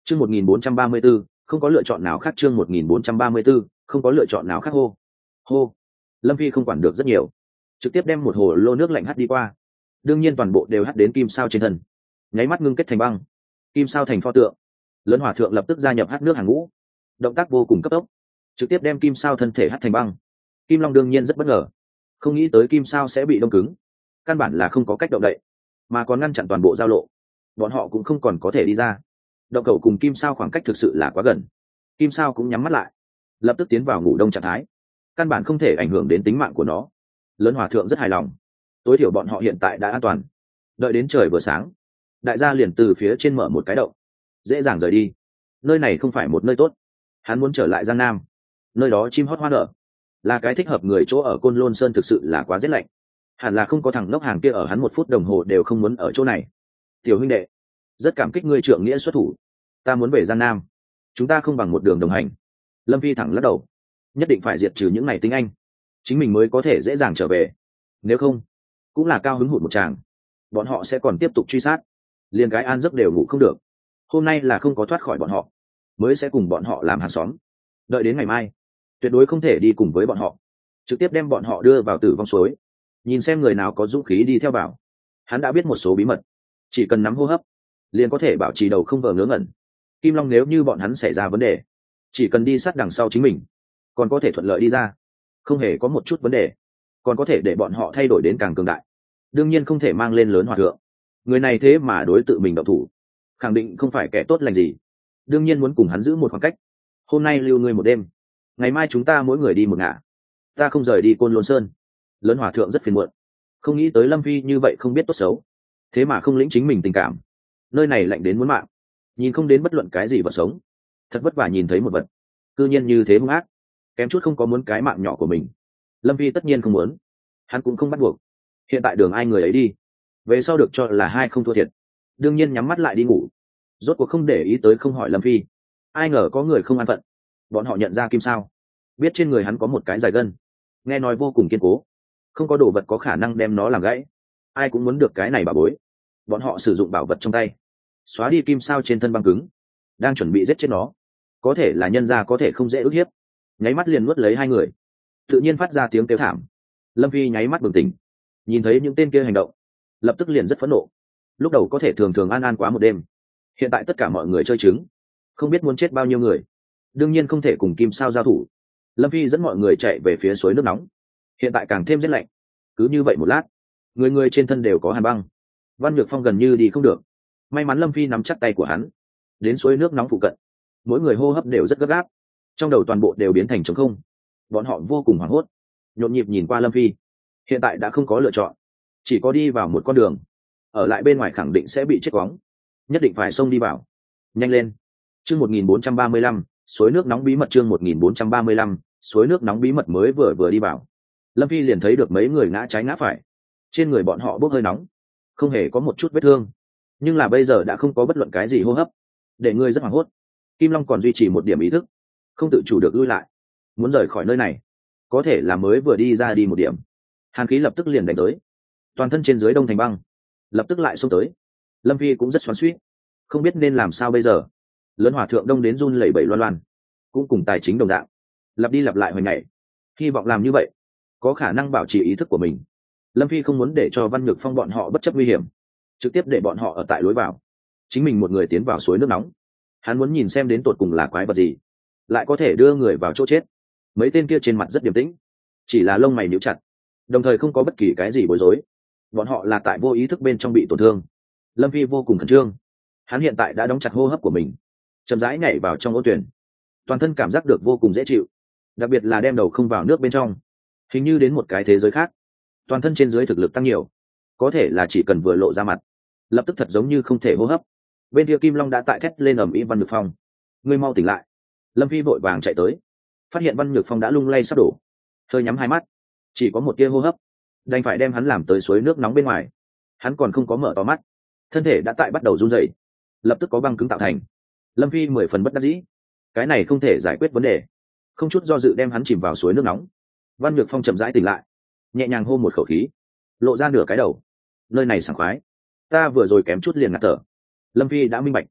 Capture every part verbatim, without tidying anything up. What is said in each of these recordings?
chương một nghìn bốn trăm ba mươi 1434, không có lựa chọn nào khác. Chương một nghìn bốn trăm ba mươi 1434, không có lựa chọn nào khác. Hô hô. Lâm Phi không quản được rất nhiều, trực tiếp đem một hồ lô nước lạnh hắt đi qua. Đương nhiên toàn bộ đều hắt đến kim sao trên thân, nháy mắt ngưng kết thành băng. Kim sao thành pho tượng, lớn hỏa thượng lập tức gia nhập hắt nước hàng ngũ, động tác vô cùng cấp tốc, trực tiếp đem kim sao thân thể hắt thành băng. Kim Long đương nhiên rất bất ngờ, không nghĩ tới kim sao sẽ bị đông cứng, căn bản là không có cách động đậy, mà còn ngăn chặn toàn bộ giao lộ, bọn họ cũng không còn có thể đi ra. Động cầu cùng kim sao khoảng cách thực sự là quá gần, kim sao cũng nhắm mắt lại, lập tức tiến vào ngủ đông trạng thái, căn bản không thể ảnh hưởng đến tính mạng của nó. Lớn hòa thượng rất hài lòng, tối thiểu bọn họ hiện tại đã an toàn. Đợi đến trời vừa sáng, đại gia liền từ phía trên mở một cái động, dễ dàng rời đi. Nơi này không phải một nơi tốt, hắn muốn trở lại Giang Nam, nơi đó chim hót hoa nở, là cái thích hợp người chỗ ở. Côn Lôn Sơn thực sự là quá rét lạnh, hẳn là không có thằng ngốc hàng kia ở, hắn một phút đồng hồ đều không muốn ở chỗ này. Tiểu huynh đệ, rất cảm kích ngươi trượng nghĩa xuất thủ, ta muốn về Giang Nam, chúng ta không bằng một đường đồng hành. Lâm Phi thẳng lắc đầu, nhất định phải diệt trừ những này tính anh, chính mình mới có thể dễ dàng trở về, nếu không cũng là cao hứng hụt một tràng, bọn họ sẽ còn tiếp tục truy sát, liền cái an giấc đều ngủ không được. Hôm nay là không có thoát khỏi bọn họ, mới sẽ cùng bọn họ làm hàng xóm. Đợi đến ngày mai, tuyệt đối không thể đi cùng với bọn họ, trực tiếp đem bọn họ đưa vào tử vong suối, nhìn xem người nào có dũng khí đi theo vào. Hắn đã biết một số bí mật, chỉ cần nắm hô hấp liền có thể bảo trì đầu không vờ ngớ ngẩn. Kim Long nếu như bọn hắn xảy ra vấn đề, chỉ cần đi sát đằng sau chính mình, còn có thể thuận lợi đi ra, không hề có một chút vấn đề, còn có thể để bọn họ thay đổi đến càng cường đại. Đương nhiên không thể mang lên lớn hòa thượng, người này thế mà đối tự mình động thủ, khẳng định không phải kẻ tốt lành gì. Đương nhiên muốn cùng hắn giữ một khoảng cách. Hôm nay lưu ngươi một đêm, ngày mai chúng ta mỗi người đi một ngả, ta không rời đi Côn Lôn Sơn. Lớn hòa thượng rất phiền muộn, không nghĩ tới Lâm Phi như vậy không biết tốt xấu, thế mà không lĩnh chính mình tình cảm. Nơi này lạnh đến muốn mạng, nhìn không đến bất luận cái gì vật sống, thật vất vả nhìn thấy một vật cư nhiên như thế hung ác, kém chút không có muốn cái mạng nhỏ của mình. Lâm Phi tất nhiên không muốn, hắn cũng không bắt buộc. Hiện tại đường ai người ấy đi, về sau được cho là hai không thua thiệt, đương nhiên nhắm mắt lại đi ngủ. Rốt cuộc không để ý tới không hỏi Lâm Phi. Ai ngờ có người không an phận, bọn họ nhận ra kim sao, biết trên người hắn có một cái dài gân, nghe nói vô cùng kiên cố, không có đồ vật có khả năng đem nó làm gãy. Ai cũng muốn được cái này bảo bối, bọn họ sử dụng bảo vật trong tay xóa đi kim sao trên thân băng cứng, đang chuẩn bị giết chết nó. Có thể là nhân ra có thể không dễ ức hiếp, nháy mắt liền nuốt lấy hai người, tự nhiên phát ra tiếng kêu thảm. Lâm Phi nháy mắt bừng tỉnh, nhìn thấy những tên kia hành động, lập tức liền rất phẫn nộ. Lúc đầu có thể thường thường an an quá một đêm, hiện tại tất cả mọi người chơi trứng, không biết muốn chết bao nhiêu người, đương nhiên không thể cùng kim sao giao thủ. Lâm Phi dẫn mọi người chạy về phía suối nước nóng, hiện tại càng thêm rét lạnh. Cứ như vậy một lát, người người trên thân đều có hàn băng. Văn Nhược Phong gần như đi không được, may mắn Lâm Phi nắm chắc tay của hắn, đến suối nước nóng phụ cận, mỗi người hô hấp đều rất gấp gáp, trong đầu toàn bộ đều biến thành trống không. Bọn họ vô cùng hoảng hốt, nhộn nhịp nhìn qua Lâm Phi. Hiện tại đã không có lựa chọn, chỉ có đi vào một con đường, ở lại bên ngoài khẳng định sẽ bị chết quóng, nhất định phải xông đi vào. Nhanh lên. Chương một nghìn bốn trăm ba mươi lăm, suối nước nóng bí mật. Chương một nghìn bốn trăm ba mươi lăm, suối nước nóng bí mật. Mới vừa vừa đi vào, Lâm Phi liền thấy được mấy người ngã trái ngã phải, trên người bọn họ bốc hơi nóng, không hề có một chút vết thương, nhưng là bây giờ đã không có bất luận cái gì hô hấp, để người rất hoảng hốt. Kim Long còn duy trì một điểm ý thức, không tự chủ được lui lại, muốn rời khỏi nơi này. Có thể là mới vừa đi ra đi một điểm, hàn khí lập tức liền đánh tới, toàn thân trên dưới đông thành băng, lập tức lại xông tới. Lâm Phi cũng rất xoắn xuýt, không biết nên làm sao bây giờ. Lớn hòa thượng đông đến run lẩy bẩy loan loan, cũng cùng tài chính đồng dạng, lặp đi lặp lại hồi ngày, hy vọng làm như vậy có khả năng bảo trì ý thức của mình. Lâm Phi không muốn để cho Văn Nhược Phong bọn họ bất chấp nguy hiểm, trực tiếp để bọn họ ở tại lối vào, chính mình một người tiến vào suối nước nóng. Hắn muốn nhìn xem đến tột cùng là quái vật gì lại có thể đưa người vào chỗ chết. Mấy tên kia trên mặt rất điềm tĩnh, chỉ là lông mày níu chặt, đồng thời không có bất kỳ cái gì bối rối. Bọn họ là tại vô ý thức bên trong bị tổn thương. Lâm Phi vô cùng khẩn trương, hắn hiện tại đã đóng chặt hô hấp của mình, chậm rãi nhảy vào trong ô tuyển, toàn thân cảm giác được vô cùng dễ chịu, đặc biệt là đem đầu không vào nước bên trong, hình như đến một cái thế giới khác. Toàn thân trên dưới thực lực tăng nhiều, có thể là chỉ cần vừa lộ ra mặt, lập tức thật giống như không thể hô hấp. Bên kia Kim Long đã tại thét lên ầm ĩ. Văn Nhược Phong, ngươi mau tỉnh lại. Lâm Phi vội vàng chạy tới, phát hiện Văn Nhược Phong đã lung lay sắp đổ, hơi nhắm hai mắt, chỉ có một tia hô hấp, đành phải đem hắn làm tới suối nước nóng bên ngoài. Hắn còn không có mở to mắt, thân thể đã tại bắt đầu run rẩy, lập tức có băng cứng tạo thành. Lâm Phi mười phần bất đắc dĩ, cái này không thể giải quyết vấn đề, không chút do dự đem hắn chìm vào suối nước nóng. Văn Nhược Phong chậm rãi tỉnh lại, nhẹ nhàng hô một khẩu khí, lộ ra nửa cái đầu. Nơi này sảng khoái, ta vừa rồi kém chút liền ngạt thở. Lâm Phi đã minh bạch,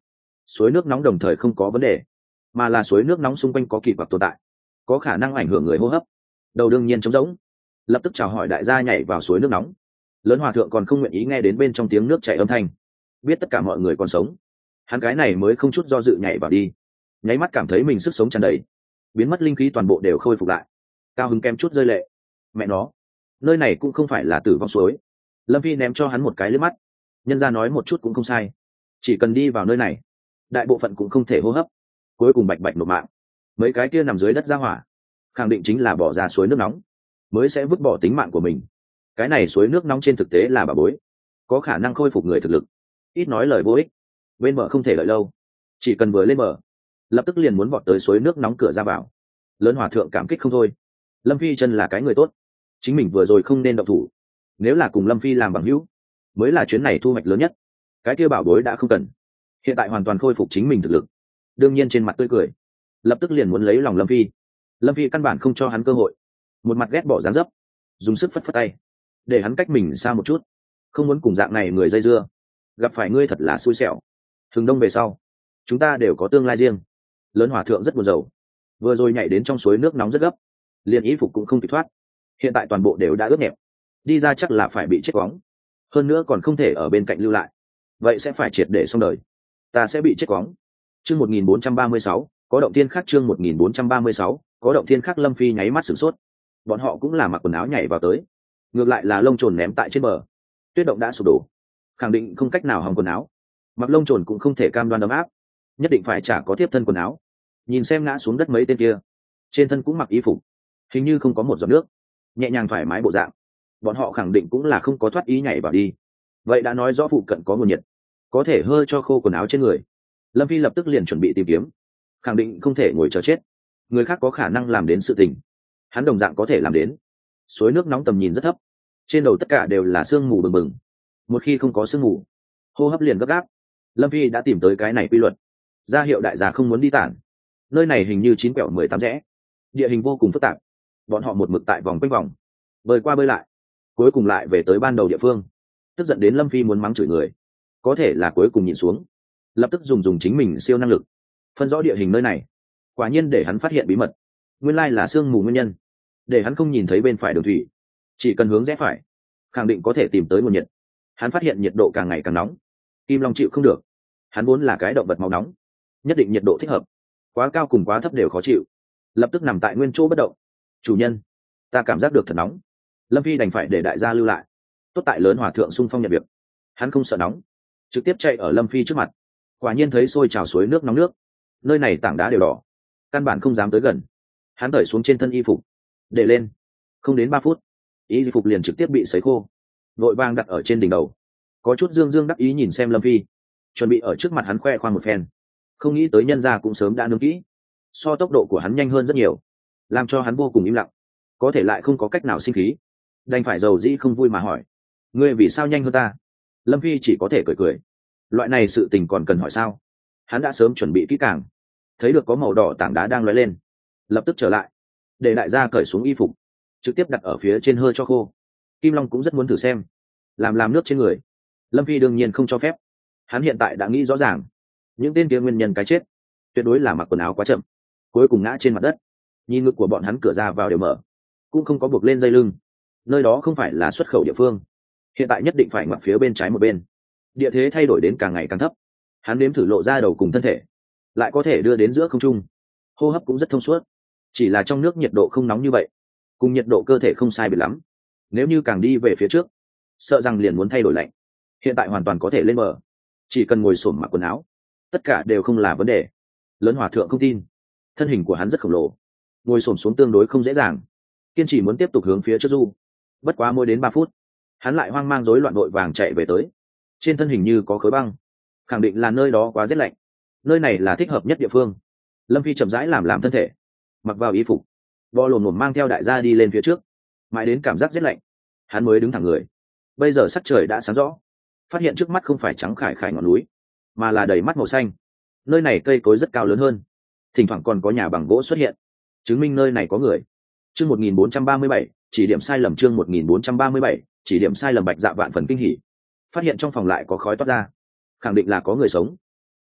suối nước nóng đồng thời không có vấn đề, mà là suối nước nóng xung quanh có kỳ quặc tồn tại, có khả năng ảnh hưởng người hô hấp. Đầu đương nhiên trống rỗng, lập tức chào hỏi đại gia nhảy vào suối nước nóng. Lớn hòa thượng còn không nguyện ý nghe đến bên trong tiếng nước chảy âm thanh, biết tất cả mọi người còn sống, hắn cái này mới không chút do dự nhảy vào đi, nháy mắt cảm thấy mình sức sống tràn đầy, biến mất linh khí toàn bộ đều khôi phục lại, cao hứng kém chút rơi lệ. Mẹ nó, nơi này cũng không phải là tử vong suối. Lâm Phi ném cho hắn một cái liếc mắt, nhân ra nói một chút cũng không sai, chỉ cần đi vào nơi này đại bộ phận cũng không thể hô hấp, cuối cùng bạch bạch nộp mạng. Mấy cái kia nằm dưới đất ra hỏa khẳng định chính là bỏ ra suối nước nóng mới sẽ vứt bỏ tính mạng của mình. Cái này suối nước nóng trên thực tế là bà bối, có khả năng khôi phục người thực lực, ít nói lời vô ích. Bên bờ không thể lợi lâu, chỉ cần vừa lên bờ lập tức liền muốn vọt tới suối nước nóng cửa ra vào. Lớn hòa thượng cảm kích không thôi, Lâm Phi chân là cái người tốt, chính mình vừa rồi không nên động thủ, nếu là cùng Lâm Phi làm bằng hữu mới là chuyến này thu hoạch lớn nhất. Cái kia bảo bối đã không cần, hiện tại hoàn toàn khôi phục chính mình thực lực, đương nhiên trên mặt tươi cười, lập tức liền muốn lấy lòng Lâm Phi. Lâm Phi căn bản không cho hắn cơ hội, một mặt ghét bỏ dáng dấp, dùng sức phất phất tay để hắn cách mình xa một chút, không muốn cùng dạng này người dây dưa, gặp phải ngươi thật là xui xẻo. Thường đông về sau chúng ta đều có tương lai riêng. Lớn hòa thượng rất buồn rầu, vừa rồi nhảy đến trong suối nước nóng rất gấp, liền y phục cũng không kịp thoát, hiện tại toàn bộ đều đã ướt nhẹp, đi ra chắc là phải bị chết quóng, hơn nữa còn không thể ở bên cạnh lưu lại, vậy sẽ phải triệt để xong đời, ta sẽ bị chết quóng. Chương một nghìn bốn trăm ba mươi sáu, có động thiên khác. Chương một nghìn bốn trăm ba mươi sáu, có động thiên khác. Lâm Phi nháy mắt sửng sốt, bọn họ cũng là mặc quần áo nhảy vào tới, ngược lại là lông trồn ném tại trên bờ, tuyết động đã sụp đổ, khẳng định không cách nào hòng quần áo, mặc lông trồn cũng không thể cam đoan ấm áp, nhất định phải chả có tiếp thân quần áo. Nhìn xem ngã xuống đất mấy tên kia, trên thân cũng mặc y phục, hình như không có một giọt nước, nhẹ nhàng thoải mái bộ dạng, bọn họ khẳng định cũng là không có thoát ý nhảy vào đi, vậy đã nói rõ phụ cận có nguồn nhiệt, có thể hơi cho khô quần áo trên người. Lâm Phi lập tức liền chuẩn bị tìm kiếm, khẳng định không thể ngồi chờ chết, người khác có khả năng làm đến sự tình, hắn đồng dạng có thể làm đến. Suối nước nóng tầm nhìn rất thấp, trên đầu tất cả đều là sương mù bừng bừng, một khi không có sương mù hô hấp liền gấp gáp. Lâm Phi đã tìm tới cái này quy luật, ra hiệu đại gia không muốn đi tản. Nơi này hình như chín quẹo mười tám rẽ, địa hình vô cùng phức tạp, bọn họ một mực tại vòng quanh vòng bơi qua bơi lại, cuối cùng lại về tới ban đầu địa phương. Tức giận đến Lâm Phi muốn mắng chửi người, có thể là cuối cùng nhìn xuống, lập tức dùng dùng chính mình siêu năng lực phân rõ địa hình nơi này, quả nhiên để hắn phát hiện bí mật, nguyên lai là sương mù nguyên nhân, để hắn không nhìn thấy bên phải đường thủy, chỉ cần hướng rẽ phải khẳng định có thể tìm tới nguồn nhiệt. Hắn phát hiện nhiệt độ càng ngày càng nóng, Kim Long chịu không được, hắn vốn là cái động vật máu nóng, nhất định nhiệt độ thích hợp, quá cao cùng quá thấp đều khó chịu, lập tức nằm tại nguyên chỗ bất động. Chủ nhân, ta cảm giác được thật nóng. Lâm Phi đành phải để đại gia lưu lại, tốt tại Lớn hòa thượng xung phong nhận việc, hắn không sợ nóng, trực tiếp chạy ở Lâm Phi trước mặt, quả nhiên thấy sôi trào suối nước nóng nước, nơi này tảng đá đều đỏ, căn bản không dám tới gần. Hắn đẩy xuống trên thân y phục để lên, không đến ba phút y phục liền trực tiếp bị sấy khô, vội vàng đặt ở trên đỉnh đầu, có chút dương dương đắc ý nhìn xem Lâm Phi, chuẩn bị ở trước mặt hắn khoe khoang một phen, không nghĩ tới nhân gia cũng sớm đã nướng kỹ, so tốc độ của hắn nhanh hơn rất nhiều, làm cho hắn vô cùng im lặng, có thể lại không có cách nào sinh khí, đành phải dầu dĩ không vui mà hỏi, ngươi vì sao nhanh hơn ta? Lâm Phi chỉ có thể cười cười, loại này sự tình còn cần hỏi sao, hắn đã sớm chuẩn bị kỹ càng, thấy được có màu đỏ tảng đá đang lóe lên, lập tức trở lại để đại gia cởi xuống y phục, trực tiếp đặt ở phía trên hơi cho khô. Kim Long cũng rất muốn thử xem làm làm nước trên người, Lâm Phi đương nhiên không cho phép, hắn hiện tại đã nghĩ rõ ràng những tên kia nguyên nhân cái chết tuyệt đối là mặc quần áo quá chậm, cuối cùng ngã trên mặt đất. Nhìn ngực của bọn hắn cửa ra vào đều mở, cũng không có buộc lên dây lưng, nơi đó không phải là xuất khẩu địa phương, hiện tại nhất định phải ngoặt phía bên trái một bên, địa thế thay đổi đến càng ngày càng thấp, hắn nếm thử lộ ra đầu cùng thân thể, lại có thể đưa đến giữa không trung, hô hấp cũng rất thông suốt, chỉ là trong nước nhiệt độ không nóng như vậy, cùng nhiệt độ cơ thể không sai biệt lắm, nếu như càng đi về phía trước sợ rằng liền muốn thay đổi lạnh. Hiện tại hoàn toàn có thể lên bờ, chỉ cần ngồi xổm mặc quần áo tất cả đều không là vấn đề. Lớn hòa thượng không tin, thân hình của hắn rất khổng lồ, ngồi xổm xuống tương đối không dễ dàng, kiên trì muốn tiếp tục hướng phía trước du. Bất quá mỗi đến ba phút hắn lại hoang mang rối loạn vội vàng chạy về tới, trên thân hình như có khối băng, khẳng định là nơi đó quá rét lạnh, nơi này là thích hợp nhất địa phương. Lâm Phi chậm rãi làm làm thân thể, mặc vào y phục, bò lồm lồm mang theo đại gia đi lên phía trước, mãi đến cảm giác rét lạnh hắn mới đứng thẳng người. Bây giờ sắc trời đã sáng rõ, phát hiện trước mắt không phải trắng khải khải ngọn núi, mà là đầy mắt màu xanh. Nơi này cây cối rất cao lớn hơn, thỉnh thoảng còn có nhà bằng gỗ xuất hiện, chứng minh nơi này có người. Chương một nghìn bốn trăm ba mươi bảy, chỉ điểm sai lầm. Chương một nghìn bốn trăm ba mươi bảy, chỉ điểm sai lầm. Bạch Dạ vạn phần kinh hỉ, phát hiện trong phòng lại có khói toát ra, khẳng định là có người sống.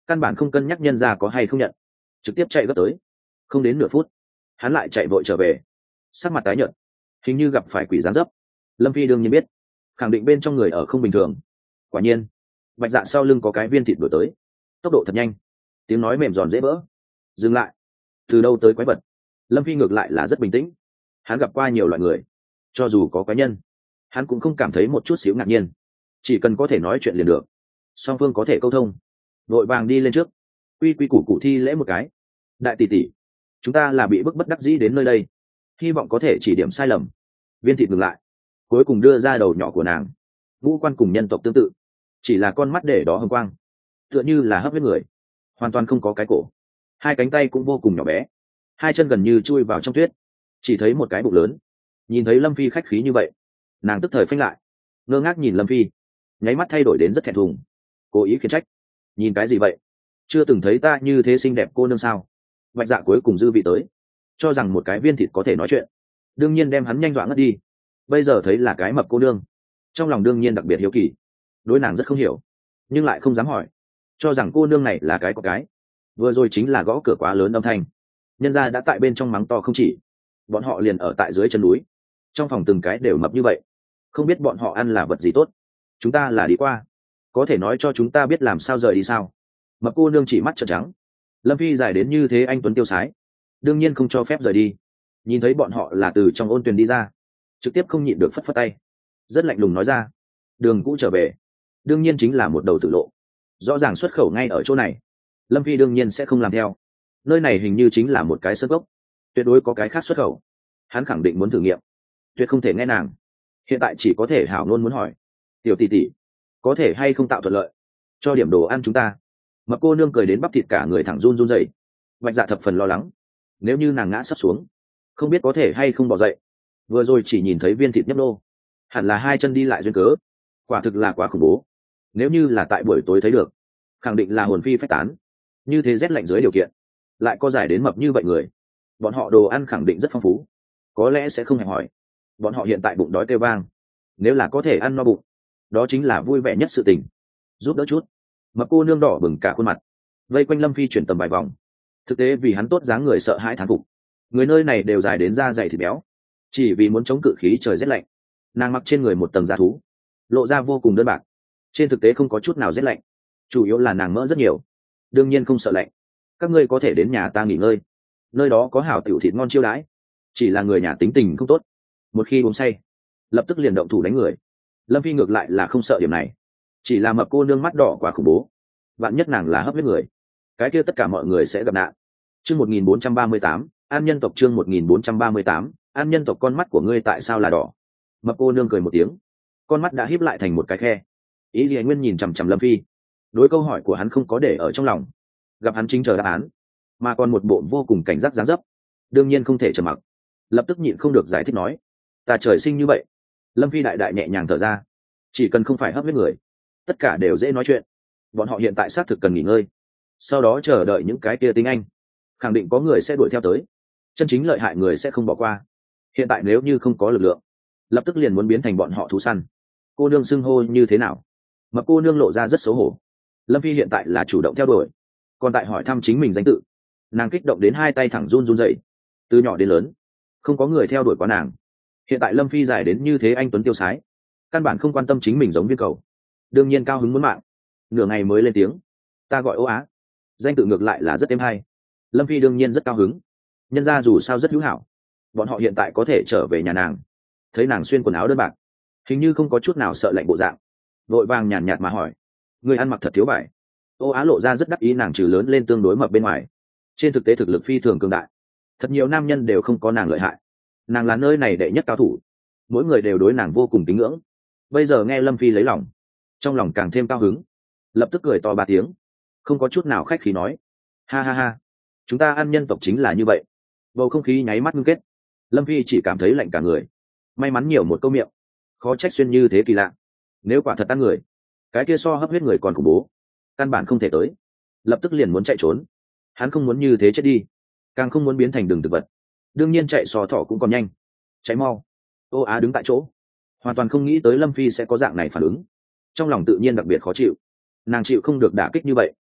căn bản không cân nhắc nhân ra có hay không nhận, trực tiếp chạy gấp tới. Không đến nửa phút hắn lại chạy vội trở về, sắc mặt tái nhợt, hình như gặp phải quỷ giáng dấp. Lâm Phi đương nhiên biết, khẳng định bên trong người ở không bình thường. Quả nhiên Bạch Dạ sau lưng có cái viên thịt đuổi tới, tốc độ thật nhanh, tiếng nói mềm giòn dễ vỡ. Dừng lại. Từ đâu tới quái vật? Lâm Phi ngược lại là rất bình tĩnh, hắn gặp qua nhiều loại người, cho dù có quái nhân hắn cũng không cảm thấy một chút xíu ngạc nhiên, chỉ cần có thể nói chuyện liền được, song phương có thể câu thông. Vội vàng đi lên trước, quy quy củ cụ thi lễ một cái. Đại tỷ tỷ, chúng ta là bị bức bất đắc dĩ đến nơi đây, hy vọng có thể chỉ điểm sai lầm. Viên thịt ngừng lại, cuối cùng đưa ra đầu nhỏ của nàng. Ngũ quan cùng nhân tộc tương tự, chỉ là con mắt để đó hồng quang, tựa như là hấp huyết người, hoàn toàn không có cái cổ. Hai cánh tay cũng vô cùng nhỏ bé, hai chân gần như chui vào trong tuyết, chỉ thấy một cái bụng lớn. Nhìn thấy Lâm Phi khách khí như vậy, nàng tức thời phanh lại, ngơ ngác nhìn Lâm Phi, nháy mắt thay đổi đến rất thẹn thùng, cố ý khiển trách. Nhìn cái gì vậy? Chưa từng thấy ta như thế xinh đẹp cô nương sao? Bạch Dạ cuối cùng dư vị tới, cho rằng một cái viên thịt có thể nói chuyện, đương nhiên đem hắn nhanh dọa ngất đi. Bây giờ thấy là cái mập cô nương, trong lòng đương nhiên đặc biệt hiếu kỳ, đối nàng rất không hiểu, nhưng lại không dám hỏi, cho rằng cô nương này là cái có cái. Vừa rồi chính là gõ cửa quá lớn âm thanh, nhân gia đã tại bên trong mắng to không chỉ, bọn họ liền ở tại dưới chân núi, trong phòng từng cái đều mập như vậy, không biết bọn họ ăn là vật gì tốt. Chúng ta là đi qua, có thể nói cho chúng ta biết làm sao rời đi sao? Mập cô nương chỉ mắt trợn trắng. Lâm Phi dài đến như thế anh tuấn tiêu sái, đương nhiên không cho phép rời đi. Nhìn thấy bọn họ là từ trong ôn tuyền đi ra, trực tiếp không nhịn được phất phất tay, rất lạnh lùng nói ra: đường cũ trở về, đương nhiên chính là một đầu tử lộ, rõ ràng xuất khẩu ngay ở chỗ này. Lâm Phi đương nhiên sẽ không làm theo, nơi này hình như chính là một cái sơ gốc, tuyệt đối có cái khác xuất khẩu. Hắn khẳng định muốn thử nghiệm, tuyệt không thể nghe nàng. Hiện tại chỉ có thể hảo ngôn muốn hỏi: tiểu tỷ tỷ, có thể hay không tạo thuận lợi cho điểm đồ ăn chúng ta? Mập cô nương cười đến bắp thịt cả người thẳng run run dậy. Bạch Dạ thập phần lo lắng, nếu như nàng ngã sắp xuống, không biết có thể hay không bỏ dậy. Vừa rồi chỉ nhìn thấy viên thịt nhấp nô, hẳn là hai chân đi lại duyên cớ, quả thực là quá khủng bố. Nếu như là tại buổi tối thấy được, khẳng định là hồn phi phách tán. Như thế rét lạnh dưới điều kiện, lại có giải đến mập như vậy người, bọn họ đồ ăn khẳng định rất phong phú, có lẽ sẽ không hẹp hỏi. Bọn họ hiện tại bụng đói kêu vang, nếu là có thể ăn no bụng, đó chính là vui vẻ nhất sự tình. Giúp đỡ chút. Mập cô nương đỏ bừng cả khuôn mặt, vây quanh Lâm Phi chuyển tầm vài vòng. Thực tế vì hắn tốt dáng người sợ hãi thán phục, người nơi này đều dài đến da dày thịt béo, chỉ vì muốn chống cự khí trời rét lạnh. Nàng mặc trên người một tầng da thú, lộ ra vô cùng đơn bạc, trên thực tế không có chút nào rét lạnh, chủ yếu là nàng mỡ rất nhiều, đương nhiên không sợ lạnh. Các ngươi có thể đến nhà ta nghỉ ngơi, nơi đó có hảo tiểu thịt ngon chiêu đãi. Chỉ là người nhà tính tình không tốt, một khi uống say lập tức liền động thủ đánh người. Lâm Phi ngược lại là không sợ điểm này, chỉ là mập cô nương mắt đỏ quá khủng bố, vạn nhất nàng là hấp huyết người, cái kia tất cả mọi người sẽ gặp nạn. Chương một nghìn bốn trăm ba mươi tám, an nhân tộc. Chương một nghìn bốn trăm ba mươi tám, an nhân tộc. Con mắt của ngươi tại sao là đỏ? Mập cô nương cười một tiếng, con mắt đã híp lại thành một cái khe. Ý gì? Nguyên nhìn chằm chằm Lâm Phi, đối câu hỏi của hắn không có để ở trong lòng, gặp hắn chính chờ đáp án, mà còn một bộ vô cùng cảnh giác dáng dấp, đương nhiên không thể trầm mặc, lập tức nhịn không được giải thích nói: ta trời sinh như vậy. Lâm Phi đại đại nhẹ nhàng thở ra, chỉ cần không phải hấp huyết người, tất cả đều dễ nói chuyện. Bọn họ hiện tại xác thực cần nghỉ ngơi, sau đó chờ đợi những cái kia tinh anh, khẳng định có người sẽ đuổi theo tới, chân chính lợi hại người sẽ không bỏ qua. Hiện tại nếu như không có lực lượng, lập tức liền muốn biến thành bọn họ thú săn. Cô nương xưng hô như thế nào? Mà cô nương lộ ra rất xấu hổ. Lâm Phi hiện tại là chủ động theo đuổi, còn tại hỏi thăm chính mình danh tự. Nàng kích động đến hai tay thẳng run run dậy. Từ nhỏ đến lớn, không có người theo đuổi quá nàng. Hiện tại Lâm Phi dài đến như thế anh tuấn tiêu sái, căn bản không quan tâm chính mình giống viên cầu, đương nhiên cao hứng muốn mạng. Nửa ngày mới lên tiếng: ta gọi Ô Á. Danh tự ngược lại là rất êm hay. Lâm Phi đương nhiên rất cao hứng, nhân ra dù sao rất hữu hảo, bọn họ hiện tại có thể trở về nhà nàng. Thấy nàng xuyên quần áo đơn bạc, hình như không có chút nào sợ lạnh bộ dạng, vội vàng nhàn nhạt mà hỏi: người ăn mặc thật thiếu vải. Ô Á lộ ra rất đắc ý, nàng trừ lớn lên tương đối mập bên ngoài, trên thực tế thực lực phi thường cường đại, thật nhiều nam nhân đều không có nàng lợi hại. Nàng là nơi này đệ nhất cao thủ, mỗi người đều đối nàng vô cùng kính ngưỡng. Bây giờ nghe Lâm Phi lấy lòng, trong lòng càng thêm cao hứng, lập tức cười to ba tiếng, không có chút nào khách khí nói: ha ha ha, chúng ta ăn nhân tộc chính là như vậy. Bầu không khí nháy mắt ngưng kết, Lâm Phi chỉ cảm thấy lạnh cả người. May mắn nhiều một câu miệng, khó trách xuyên như thế kỳ lạ. Nếu quả thật ăn người, cái kia so hấp huyết người còn khủng bố, căn bản không thể tới. Lập tức liền muốn chạy trốn, hắn không muốn như thế chết đi, càng không muốn biến thành đường thực vật. Đương nhiên chạy so thỏ cũng còn nhanh. Cháy mau. Ô Á đứng tại chỗ, hoàn toàn không nghĩ tới Lâm Phi sẽ có dạng này phản ứng, trong lòng tự nhiên đặc biệt khó chịu. Nàng chịu không được đả kích như vậy,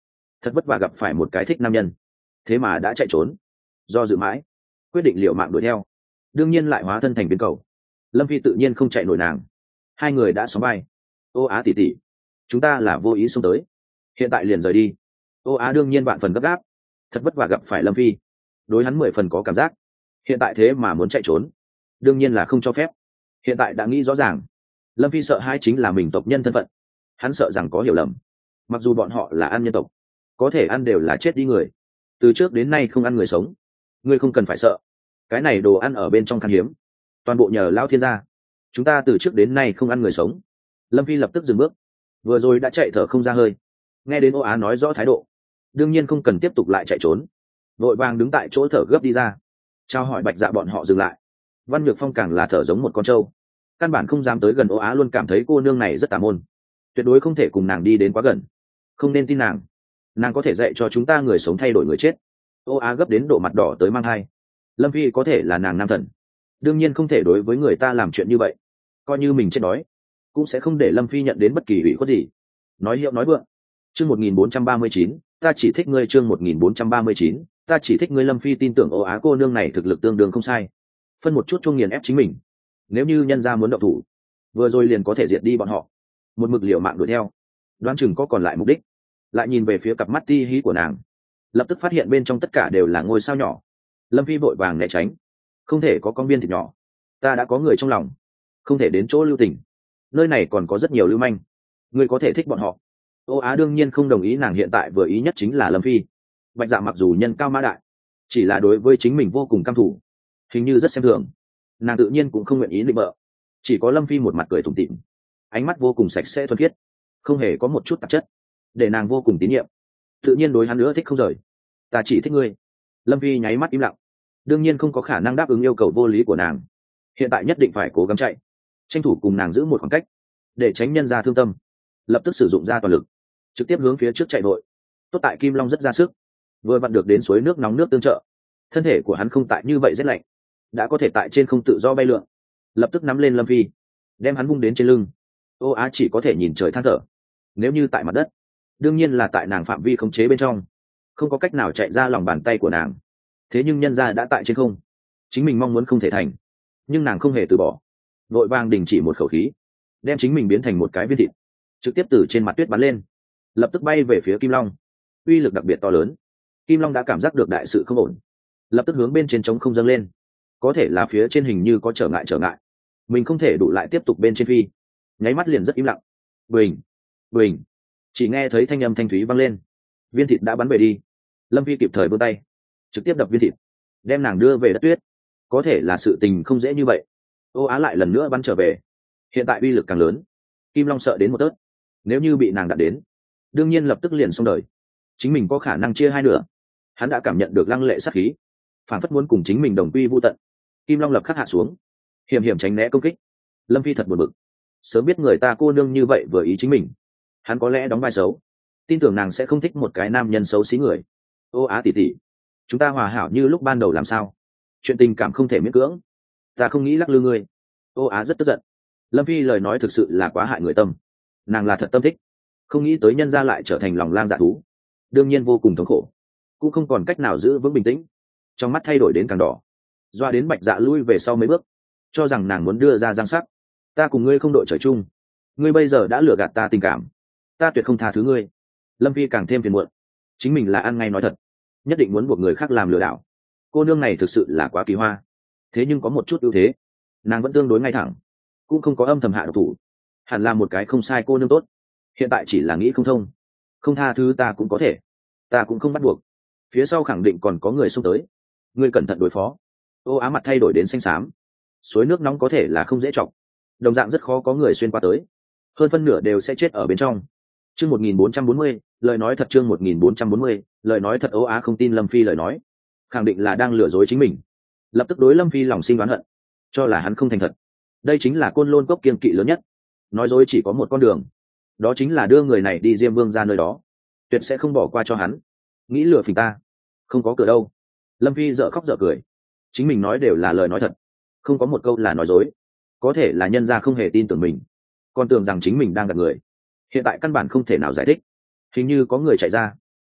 thật vất vả gặp phải một cái thích nam nhân, thế mà đã chạy trốn. Do dự mãi, quyết định liều mạng đuổi theo, đương nhiên lại hóa thân thành biến cầu. Lâm Phi tự nhiên không chạy nổi nàng, hai người đã sóng bay. Ô Á tỉ tỉ, chúng ta là vô ý xông tới, hiện tại liền rời đi. Ô Á đương nhiên vạn phần gấp gáp, thật vất vả gặp phải Lâm Phi, đối hắn mười phần có cảm giác, hiện tại thế mà muốn chạy trốn, đương nhiên là không cho phép. Hiện tại đã nghĩ rõ ràng, Lâm Phi sợ hai chính là mình tộc nhân thân phận, hắn sợ rằng có hiểu lầm. Mặc dù bọn họ là ăn nhân tộc, có thể ăn đều là chết đi người, từ trước đến nay không ăn người sống. Ngươi không cần phải sợ, cái này đồ ăn ở bên trong khan hiếm, toàn bộ nhờ Lao Thiên gia, chúng ta từ trước đến nay không ăn người sống. Lâm Phi lập tức dừng bước, vừa rồi đã chạy thở không ra hơi. Nghe đến Ô Á nói rõ thái độ, đương nhiên không cần tiếp tục lại chạy trốn, vội vàng đứng tại chỗ thở gấp đi ra, trao hỏi Bạch Dạ bọn họ dừng lại. Văn Nhược Phong càng là thở giống một con trâu, căn bản không dám tới gần Ô Á, luôn cảm thấy cô nương này rất tà môn, tuyệt đối không thể cùng nàng đi đến quá gần, không nên tin nàng, nàng có thể dạy cho chúng ta người sống thay đổi người chết. Ô Á gấp đến độ mặt đỏ tới mang hai. Lâm Phi có thể là nàng nam thần, đương nhiên không thể đối với người ta làm chuyện như vậy, coi như mình chết đói cũng sẽ không để Lâm Phi nhận đến bất kỳ ủy khuất gì. Nói hiệu nói vượng. Chương một nghìn bốn trăm ba mươi chín, ta chỉ thích ngươi. Chương một nghìn bốn trăm ba mươi chín, ta chỉ thích ngươi. Lâm Phi tin tưởng Ô Á cô nương này thực lực tương đương không sai, phân một chút chuông nghiền ép chính mình. Nếu như nhân gia muốn động thủ, vừa rồi liền có thể diệt đi bọn họ. Một mực liều mạng đuổi theo, đoán chừng có còn lại mục đích. Lại nhìn về phía cặp mắt ti hí của nàng, lập tức phát hiện bên trong tất cả đều là ngôi sao nhỏ. Lâm Phi vội vàng né tránh, không thể có con viên thịt nhỏ, ta đã có người trong lòng, không thể đến chỗ lưu tình, nơi này còn có rất nhiều lưu manh, ngươi có thể thích bọn họ. Ô Á đương nhiên không đồng ý, nàng hiện tại vừa ý nhất chính là Lâm Phi. Bạch Dạ mặc dù nhân cao mã đại, chỉ là đối với chính mình vô cùng căm thủ, hình như rất xem thường, nàng tự nhiên cũng không nguyện ý định bợ. Chỉ có Lâm Phi một mặt cười tủm tỉm, ánh mắt vô cùng sạch sẽ thuần khiết, không hề có một chút tạp chất, để nàng vô cùng tín nhiệm, tự nhiên đối hắn nữa thích không rời. Ta chỉ thích ngươi. Lâm Phi nháy mắt im lặng, đương nhiên không có khả năng đáp ứng yêu cầu vô lý của nàng, hiện tại nhất định phải cố gắng chạy, tranh thủ cùng nàng giữ một khoảng cách, để tránh nhân ra thương tâm. Lập tức sử dụng ra toàn lực, trực tiếp hướng phía trước chạy vội. Tốt tại Kim Long rất ra sức, vừa vặn được đến suối nước nóng nước tương trợ, thân thể của hắn không tại như vậy rét lạnh, đã có thể tại trên không tự do bay lượn. Lập tức nắm lên Lâm Phi, đem hắn vung đến trên lưng. Ô Á chỉ có thể nhìn trời than thở, nếu như tại mặt đất, đương nhiên là tại nàng phạm vi khống chế bên trong, không có cách nào chạy ra lòng bàn tay của nàng. Thế nhưng nhân gia đã tại trên không, chính mình mong muốn không thể thành, nhưng nàng không hề từ bỏ, vội vàng đình chỉ một khẩu khí, đem chính mình biến thành một cái viên thịt, trực tiếp từ trên mặt tuyết bắn lên, lập tức bay về phía Kim Long. Uy lực đặc biệt to lớn, Kim Long đã cảm giác được đại sự không ổn, lập tức hướng bên trên trống không dâng lên. Có thể là phía trên hình như có trở ngại trở ngại, mình không thể đủ lại tiếp tục bên trên phi, nháy mắt liền rất im lặng. Bình, bình, chỉ nghe thấy thanh âm thanh thúy vang lên, viên thịt đã bắn về đi. Lâm Phi kịp thời vươn tay, trực tiếp đập viên thịt, đem nàng đưa về đất tuyết. Có thể là sự tình không dễ như vậy, Ô Á lại lần nữa bắn trở về, hiện tại uy lực càng lớn, Kim Long sợ đến một tớt, nếu như bị nàng đặt đến, đương nhiên lập tức liền xong đời, chính mình có khả năng chia hai nửa. Hắn đã cảm nhận được lăng lệ sát khí, phản phất muốn cùng chính mình đồng quy vu tận. Kim Long lập khắc hạ xuống, hiểm hiểm tránh né công kích. Lâm Phi thật buồn bực, sớm biết người ta cô nương như vậy vừa ý chính mình, hắn có lẽ đóng vai xấu, tin tưởng nàng sẽ không thích một cái nam nhân xấu xí người. Ô Á tỉ tỉ, chúng ta hòa hảo như lúc ban đầu làm sao? Chuyện tình cảm không thể miễn cưỡng, ta không nghĩ lắc lư ngươi. Ô Á rất tức giận, Lâm Phi lời nói thực sự là quá hại người tâm, nàng là thật tâm thích, không nghĩ tới nhân ra lại trở thành lòng lang dạ thú, đương nhiên vô cùng thống khổ, cũng không còn cách nào giữ vững bình tĩnh, trong mắt thay đổi đến càng đỏ, doa đến Bạch Dạ lui về sau mấy bước, cho rằng nàng muốn đưa ra giang sắc. Ta cùng ngươi không đội trời chung, ngươi bây giờ đã lừa gạt ta tình cảm, ta tuyệt không tha thứ ngươi. Lâm Phi càng thêm phiền muộn, chính mình là ăn ngay nói thật, nhất định muốn buộc người khác làm lừa đảo. Cô nương này thực sự là quá kỳ hoa, thế nhưng có một chút ưu thế, nàng vẫn tương đối ngay thẳng, cũng không có âm thầm hạ độc thủ, hẳn là một cái không sai cô nương tốt. Hiện tại chỉ là nghĩ không thông, không tha thứ ta cũng có thể, ta cũng không bắt buộc, phía sau khẳng định còn có người xông tới, ngươi cẩn thận đối phó. Ô Á mặt thay đổi đến xanh xám, suối nước nóng có thể là không dễ chọc, đồng dạng rất khó có người xuyên qua tới, hơn phân nửa đều sẽ chết ở bên trong. Chương một nghìn bốn trăm bốn mươi, lời nói thật. Chương một nghìn bốn trăm bốn mươi, lời nói thật. Ô Á không tin Lâm Phi lời nói, khẳng định là đang lừa dối chính mình, lập tức đối Lâm Phi lòng sinh đoán hận, cho là hắn không thành thật. Đây chính là Côn Lôn Cốc kiêng kỵ lớn nhất, nói dối chỉ có một con đường, đó chính là đưa người này đi Diêm Vương ra nơi đó, tuyệt sẽ không bỏ qua cho hắn. Nghĩ lừa phỉnh ta, không có cửa đâu. Lâm Phi dở khóc dở cười, chính mình nói đều là lời nói thật, không có một câu là nói dối. Có thể là nhân gia không hề tin tưởng mình, còn tưởng rằng chính mình đang gạt người, hiện tại căn bản không thể nào giải thích. Hình như có người chạy ra,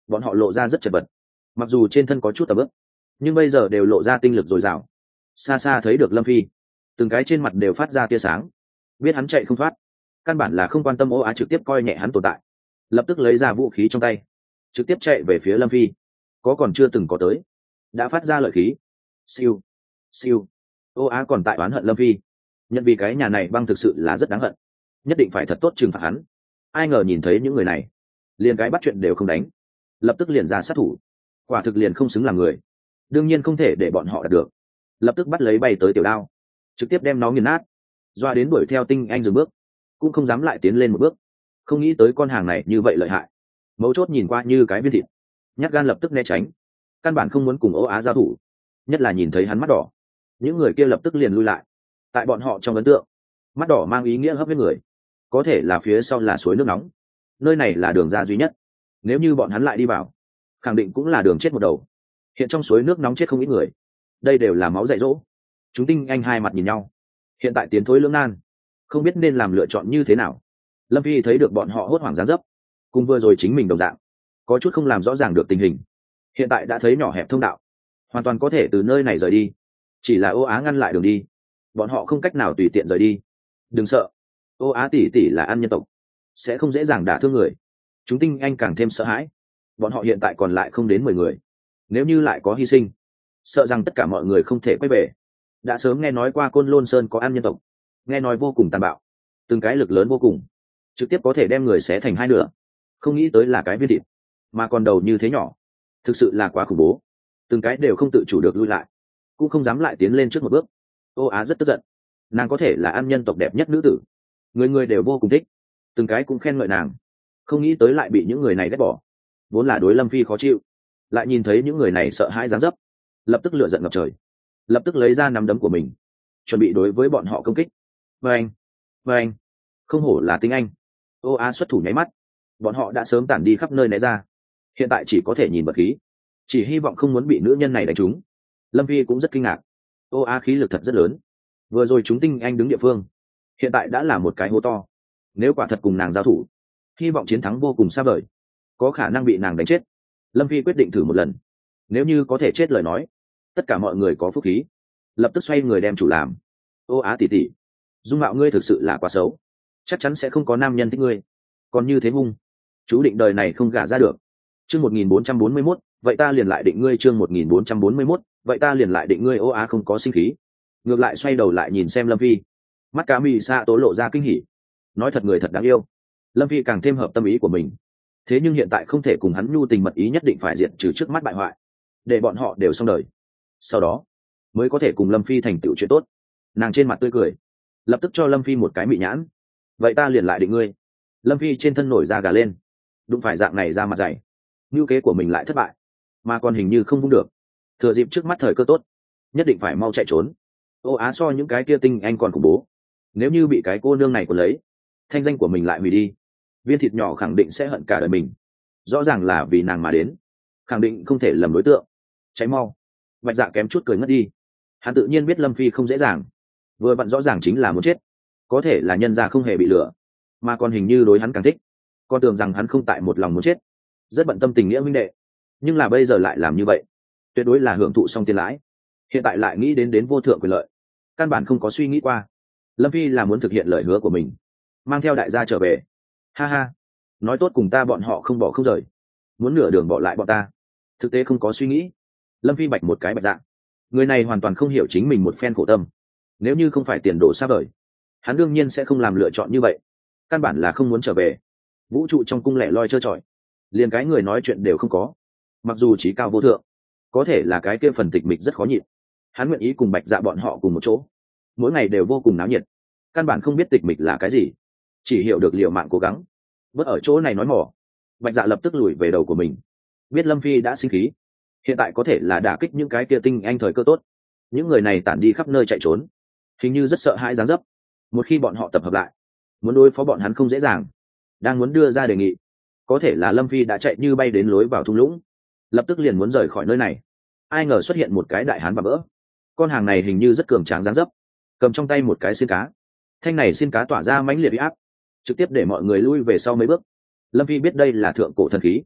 bọn họ lộ ra rất chật vật, mặc dù trên thân có chút tầm ướp nhưng bây giờ đều lộ ra tinh lực dồi dào. Xa xa thấy được lâm phi, từng cái trên mặt đều phát ra tia sáng, biết hắn chạy không thoát, căn bản là không quan tâm. Ô á trực tiếp coi nhẹ hắn tồn tại, lập tức lấy ra vũ khí trong tay, trực tiếp chạy về phía lâm phi. Có còn chưa từng có tới, đã phát ra lợi khí. Siêu siêu. Ô á còn tại oán hận lâm phi, nhận vì cái nhà này băng thực sự là rất đáng hận, nhất định phải thật tốt trừng phạt hắn. Ai ngờ nhìn thấy những người này, liền cái bắt chuyện đều không đánh, lập tức liền ra sát thủ. Quả thực liền không xứng làm người, đương nhiên không thể để bọn họ đạt được. Lập tức bắt lấy bay tới tiểu đao, trực tiếp đem nó nghiền nát, doa đến đuổi theo tinh anh dừng bước, cũng không dám lại tiến lên một bước. Không nghĩ tới con hàng này như vậy lợi hại, mấu chốt nhìn qua như cái viên thịt, nhát gan lập tức né tránh, căn bản không muốn cùng Ô Á giao thủ. Nhất là nhìn thấy hắn mắt đỏ, những người kia lập tức liền lui lại. Tại bọn họ trong ấn tượng, mắt đỏ mang ý nghĩa hấp huyết người, có thể là phía sau là suối nước nóng, nơi này là đường ra duy nhất. Nếu như bọn hắn lại đi vào, khẳng định cũng là đường chết một đầu. Hiện trong suối nước nóng chết không ít người, đây đều là máu dạy dỗ. Chúng tinh anh hai mặt nhìn nhau, hiện tại tiến thối lưỡng nan, không biết nên làm lựa chọn như thế nào. Lâm phi thấy được bọn họ hốt hoảng gián dấp, cùng vừa rồi chính mình đồng dạng, có chút không làm rõ ràng được tình hình. Hiện tại đã thấy nhỏ hẹp thông đạo, hoàn toàn có thể từ nơi này rời đi, chỉ là Ô Á ngăn lại đường đi, bọn họ không cách nào tùy tiện rời đi. Đừng sợ, Ô Á tỷ tỷ là ăn nhân tộc, sẽ không dễ dàng đả thương người. Chúng tinh anh càng thêm sợ hãi, bọn họ hiện tại còn lại không đến mười người, nếu như lại có hy sinh, sợ rằng tất cả mọi người không thể quay về. Đã sớm nghe nói qua Côn Lôn Sơn có ăn nhân tộc, nghe nói vô cùng tàn bạo, từng cái lực lớn vô cùng, trực tiếp có thể đem người xé thành hai nửa. Không nghĩ tới là cái viên thịt, mà còn đầu như thế nhỏ, thực sự là quá khủng bố. Từng cái đều không tự chủ được lui lại, cũng không dám lại tiến lên trước một bước. Ô Á rất tức giận, nàng có thể là ăn nhân tộc đẹp nhất nữ tử, người người đều vô cùng thích, từng cái cũng khen ngợi nàng. Không nghĩ tới lại bị những người này ghét bỏ, vốn là đối lâm phi khó chịu, lại nhìn thấy những người này sợ hãi dáng dấp, lập tức lửa giận ngập trời, lập tức lấy ra nắm đấm của mình, chuẩn bị đối với bọn họ công kích. Và anh, và anh, không hổ là tinh anh. Ô Á xuất thủ nháy mắt, bọn họ đã sớm tản đi khắp nơi né ra, hiện tại chỉ có thể nhìn vật khí, chỉ hy vọng không muốn bị nữ nhân này đánh trúng. Lâm phi cũng rất kinh ngạc, Ô Á khí lực thật rất lớn, vừa rồi chúng tinh anh đứng địa phương, hiện tại đã là một cái hố to. Nếu quả thật cùng nàng giao thủ, hy vọng chiến thắng vô cùng xa vời, có khả năng bị nàng đánh chết. Lâm phi quyết định thử một lần, nếu như có thể chết lời nói, tất cả mọi người có phúc khí. Lập tức xoay người đem chủ làm. Ô Á tỷ tỷ, dung mạo ngươi thực sự là quá xấu, chắc chắn sẽ không có nam nhân thích ngươi, còn như thế hung, chú định đời này không gả ra được. Chương một nghìn bốn trăm bốn mươi mốt, vậy ta liền lại định ngươi. Chương một nghìn bốn trăm bốn mươi mốt, vậy ta liền lại định ngươi. Ô Á không có sinh khí, ngược lại xoay đầu lại nhìn xem Lâm phi, mắt cá mì xa tố lộ ra kinh hỉ. Nói thật, người thật đáng yêu. Lâm phi càng thêm hợp tâm ý của mình, thế nhưng hiện tại không thể cùng hắn nhu tình mật ý, nhất định phải diệt trừ trước mắt bại hoại, để bọn họ đều xong đời, sau đó mới có thể cùng Lâm phi thành tựu chuyện tốt. Nàng trên mặt tươi cười, lập tức cho Lâm phi một cái mị nhãn. Vậy ta liền lại định ngươi. Lâm phi trên thân nổi da gà lên, đụng phải dạng này ra mặt dày, ngữ kế của mình lại thất bại, mà còn hình như không vung được. Thừa dịp trước mắt thời cơ tốt, nhất định phải mau chạy trốn. Ô Á so những cái kia tinh anh còn khủng bố, nếu như bị cái cô nương này của lấy, thanh danh của mình lại hủy đi, viên thịt nhỏ khẳng định sẽ hận cả đời mình. Rõ ràng là vì nàng mà đến, khẳng định không thể lầm đối tượng. Cháy mau. Bạch Dạ kém chút cười ngất đi, hắn tự nhiên biết Lâm phi không dễ dàng, vừa vặn rõ ràng chính là muốn chết, có thể là nhân gia không hề bị lừa, mà còn hình như đối hắn càng thích, con tưởng rằng hắn không tại một lòng muốn chết, rất bận tâm tình nghĩa huynh đệ. Nhưng là bây giờ lại làm như vậy, tuyệt đối là hưởng thụ xong tiền lãi, hiện tại lại nghĩ đến đến vô thượng quyền lợi, căn bản không có suy nghĩ qua. Lâm phi là muốn thực hiện lời hứa của mình, mang theo đại gia trở về. Ha ha, nói tốt cùng ta bọn họ không bỏ không rời, muốn nửa đường bỏ lại bọn ta, thực tế không có suy nghĩ. Lâm phi bạch một cái Bạch Dạ, người này hoàn toàn không hiểu chính mình một phen khổ tâm. Nếu như không phải tiền đồ xa vời, hắn đương nhiên sẽ không làm lựa chọn như vậy, căn bản là không muốn trở về. Vũ trụ trong cung lẻ loi trơ trọi, liền cái người nói chuyện đều không có. Mặc dù trí cao vô thượng, có thể là cái kia phần tịch mịch rất khó nhịn. Hắn nguyện ý cùng Bạch Dạ bọn họ cùng một chỗ, mỗi ngày đều vô cùng náo nhiệt, căn bản không biết tịch mịch là cái gì, chỉ hiểu được liều mạng cố gắng. Bớt ở chỗ này nói mỏ. Bạch Dạ lập tức lùi về đầu của mình, biết Lâm phi đã sinh khí, hiện tại có thể là đả kích những cái kia tinh anh thời cơ tốt. Những người này tản đi khắp nơi chạy trốn, hình như rất sợ hãi dáng dấp. Một khi bọn họ tập hợp lại, muốn đối phó bọn hắn không dễ dàng. Đang muốn đưa ra đề nghị, có thể là Lâm phi đã chạy như bay đến lối vào thung lũng, lập tức liền muốn rời khỏi nơi này. Ai ngờ xuất hiện một cái đại hán và bỡ. Con hàng này hình như rất cường tráng dáng dấp, cầm trong tay một cái xiên cá. Thanh này xiên cá tỏa ra mãnh liệt uy áp, trực tiếp để mọi người lui về sau mấy bước. Lâm phi biết đây là thượng cổ thần khí,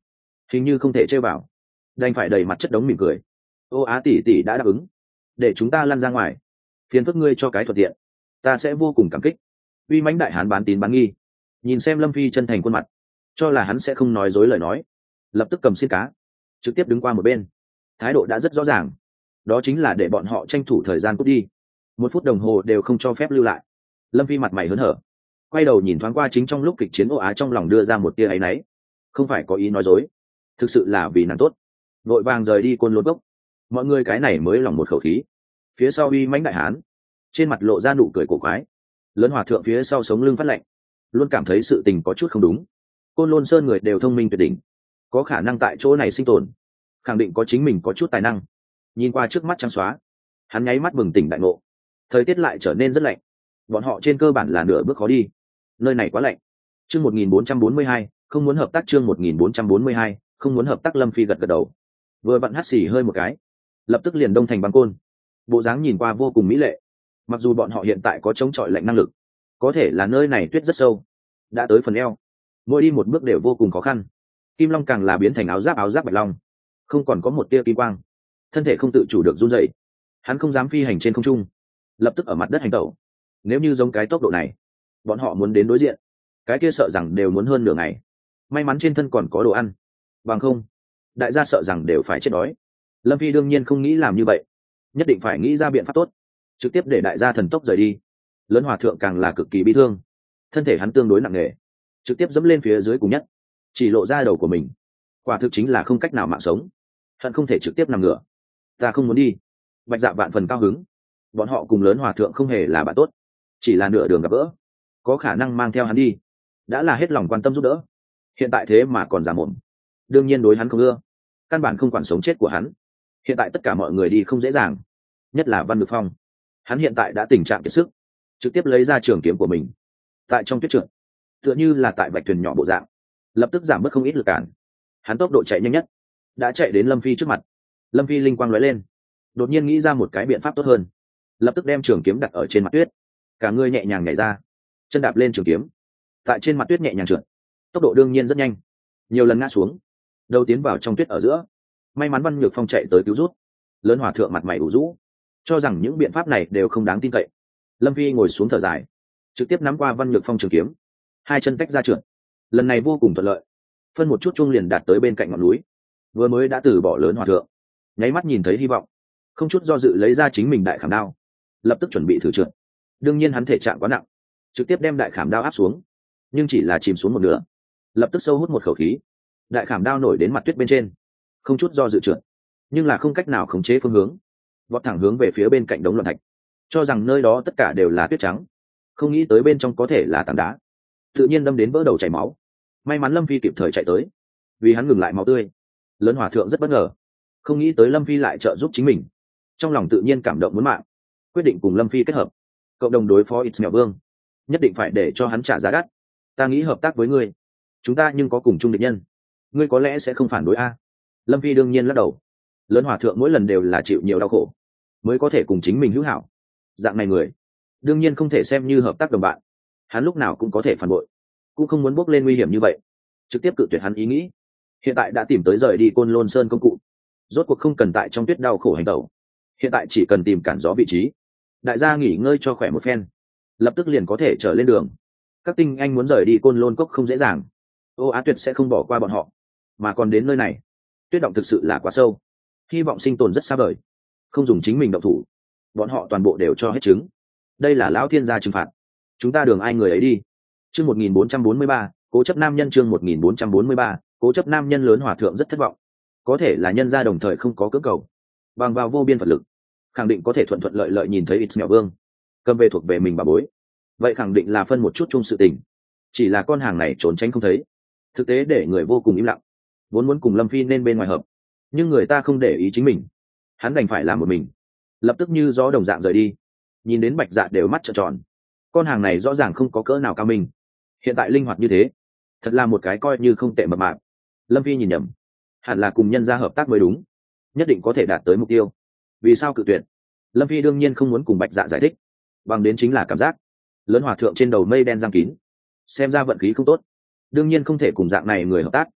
hình như không thể chơi vào, đành phải đầy mặt chất đống mỉm cười. Ô Á tỷ tỷ đã đáp ứng để chúng ta lăn ra ngoài, phiền phức ngươi cho cái thuận tiện, ta sẽ vô cùng cảm kích. Uy mãnh đại hán bán tín bán nghi, nhìn xem Lâm Phi chân thành khuôn mặt, cho là hắn sẽ không nói dối lời nói, lập tức cầm xiên cá trực tiếp đứng qua một bên. Thái độ đã rất rõ ràng, đó chính là để bọn họ tranh thủ thời gian cút đi, một phút đồng hồ đều không cho phép lưu lại. Lâm Phi mặt mày hớn hở, quay đầu nhìn thoáng qua chính trong lúc kịch chiến Ô Á, trong lòng đưa ra một tia áy náy, không phải có ý nói dối, thực sự là vì nàng tốt, vội vàng rời đi Côn Lôn Cốc. Mọi người cái này mới lòng một khẩu khí. Phía sau uy mãnh đại hán trên mặt lộ ra nụ cười cổ quái, lớn hòa thượng phía sau sống lưng phát lạnh, luôn cảm thấy sự tình có chút không đúng. Côn Lôn Sơn người đều thông minh tuyệt đỉnh, có khả năng tại chỗ này sinh tồn, khẳng định có chính mình có chút tài năng. Nhìn qua trước mắt trắng xóa, hắn nháy mắt bừng tỉnh đại ngộ. Thời tiết lại trở nên rất lạnh, bọn họ trên cơ bản là nửa bước khó đi, nơi này quá lạnh. Chương một nghìn bốn trăm bốn mươi hai, không muốn hợp tác. Chương một nghìn bốn trăm bốn mươi hai, không muốn hợp tác. Lâm Phi gật gật đầu, vừa vặn hắt xì hơi một cái, lập tức liền đông thành băng côn, bộ dáng nhìn qua vô cùng mỹ lệ. Mặc dù bọn họ hiện tại có chống chọi lạnh năng lực, có thể là nơi này tuyết rất sâu, đã tới phần eo, mỗi đi một bước đều vô cùng khó khăn. Kim Long càng là biến thành áo giáp áo giáp bạch long, không còn có một tia kim quang, thân thể không tự chủ được run dậy. Hắn không dám phi hành trên không trung, lập tức ở mặt đất hành tẩu. Nếu như giống cái tốc độ này, bọn họ muốn đến đối diện, cái kia sợ rằng đều muốn hơn nửa ngày. May mắn trên thân còn có đồ ăn, bằng không đại gia sợ rằng đều phải chết đói. Lâm Phi đương nhiên không nghĩ làm như vậy, nhất định phải nghĩ ra biện pháp tốt, trực tiếp để đại gia thần tốc rời đi. Lớn hòa thượng càng là cực kỳ bi thương, thân thể hắn tương đối nặng nề, trực tiếp dẫm lên phía dưới cùng nhất, chỉ lộ ra đầu của mình. Quả thực chính là không cách nào mạng sống, hận không thể trực tiếp nằm ngửa. Ta không muốn đi. Bạch Dạ vạn phần cao hứng, bọn họ cùng lớn hòa thượng không hề là bạn tốt, chỉ là nửa đường gặp gỡ, có khả năng mang theo hắn đi, đã là hết lòng quan tâm giúp đỡ. Hiện tại thế mà còn giả mồm, đương nhiên đối hắn không ưa, căn bản không quản sống chết của hắn. Hiện tại tất cả mọi người đi không dễ dàng, nhất là Văn Ngự Phong, hắn hiện tại đã tình trạng kiệt sức, trực tiếp lấy ra trường kiếm của mình, tại trong tuyết trượt, tựa như là tại vạch thuyền nhỏ bộ dạng, lập tức giảm bớt không ít lực cản. Hắn tốc độ chạy nhanh nhất, đã chạy đến Lâm Phi trước mặt. Lâm Phi linh quang lóe lên, đột nhiên nghĩ ra một cái biện pháp tốt hơn, lập tức đem trường kiếm đặt ở trên mặt tuyết, cả người nhẹ nhàng nhảy ra, chân đạp lên trường kiếm, tại trên mặt tuyết nhẹ nhàng trượt, tốc độ đương nhiên rất nhanh, nhiều lần ngã xuống, đầu tiến vào trong tuyết ở giữa. May mắn Văn Nhược Phong chạy tới cứu rút. Lớn hòa thượng mặt mày ủ rũ, cho rằng những biện pháp này đều không đáng tin cậy. Lâm Phi ngồi xuống thở dài, trực tiếp nắm qua Văn Nhược Phong trường kiếm, hai chân tách ra trượt, lần này vô cùng thuận lợi, phân một chút chuông liền đạt tới bên cạnh ngọn núi. Vừa mới đã từ bỏ lớn hòa thượng, nháy mắt nhìn thấy hy vọng, không chút do dự lấy ra chính mình đại khảm đao, lập tức chuẩn bị thử trượt. Đương nhiên hắn thể trạng quá nặng, trực tiếp đem đại khảm đao áp xuống, nhưng chỉ là chìm xuống một nửa, lập tức sâu hút một khẩu khí, đại khảm đao nổi đến mặt tuyết bên trên, không chút do dự trượt, nhưng là không cách nào khống chế phương hướng, vọt thẳng hướng về phía bên cạnh đống loạn thạch, cho rằng nơi đó tất cả đều là tuyết trắng, không nghĩ tới bên trong có thể là tảng đá, tự nhiên đâm đến vỡ đầu chảy máu. May mắn Lâm Phi kịp thời chạy tới, vì hắn ngừng lại máu tươi. Lớn hòa thượng rất bất ngờ, không nghĩ tới Lâm Phi lại trợ giúp chính mình, trong lòng tự nhiên cảm động muốn mạng, quyết định cùng Lâm Phi kết hợp, cộng đồng đối phó ít mèo vương, nhất định phải để cho hắn trả giá đắt. Ta nghĩ hợp tác với ngươi, chúng ta nhưng có cùng chung địch nhân, ngươi có lẽ sẽ không phản đối a? Lâm Phi đương nhiên lắc đầu. Lớn hòa thượng mỗi lần đều là chịu nhiều đau khổ mới có thể cùng chính mình hữu hảo, dạng này người đương nhiên không thể xem như hợp tác đồng bạn, hắn lúc nào cũng có thể phản bội, cũng không muốn bước lên nguy hiểm như vậy, trực tiếp cự tuyệt hắn ý nghĩ. Hiện tại đã tìm tới rời đi Côn Lôn Sơn công cụ, rốt cuộc không cần tại trong tuyết đau khổ hành tẩu, hiện tại chỉ cần tìm cản gió vị trí, đại gia nghỉ ngơi cho khỏe một phen, lập tức liền có thể trở lên đường. Các tinh anh muốn rời đi Côn Lôn Cốc không dễ dàng, Ô Á tuyệt sẽ không bỏ qua bọn họ, mà còn đến nơi này tuyết động thực sự là quá sâu, hy vọng sinh tồn rất xa vời, không dùng chính mình động thủ, bọn họ toàn bộ đều cho hết trứng. Đây là lão thiên gia trừng phạt, chúng ta đường ai người ấy đi. Chương một nghìn bốn trăm bốn mươi ba, cố chấp nam nhân. Chương một nghìn bốn trăm bốn mươi ba, cố chấp nam nhân. Lớn hòa thượng rất thất vọng, có thể là nhân gia đồng thời không có cưỡng cầu, bằng vào vô biên Phật lực, khẳng định có thể thuận thuận lợi lợi nhìn thấy ít mèo vương cầm về thuộc về mình bà bối, vậy khẳng định là phân một chút chung sự tình. Chỉ là con hàng này trốn tránh không thấy, thực tế để người vô cùng im lặng. Vốn muốn cùng Lâm Phi nên bên ngoài hợp, nhưng người ta không để ý chính mình, hắn đành phải làm một mình, lập tức như gió đồng dạng rời đi. Nhìn đến Bạch Dạ đều mắt trợn tròn, con hàng này rõ ràng không có cỡ nào cao minh, hiện tại linh hoạt như thế, thật là một cái coi như không tệ mập mạp. Lâm Phi nhìn nhầm, hẳn là cùng nhân gia hợp tác mới đúng, nhất định có thể đạt tới mục tiêu, vì sao cự tuyệt? Lâm Phi đương nhiên không muốn cùng Bạch Dạ giải thích, bằng đến chính là cảm giác lớn hòa thượng trên đầu mây đen giăng kín, xem ra vận khí không tốt, đương nhiên không thể cùng dạng này người hợp tác.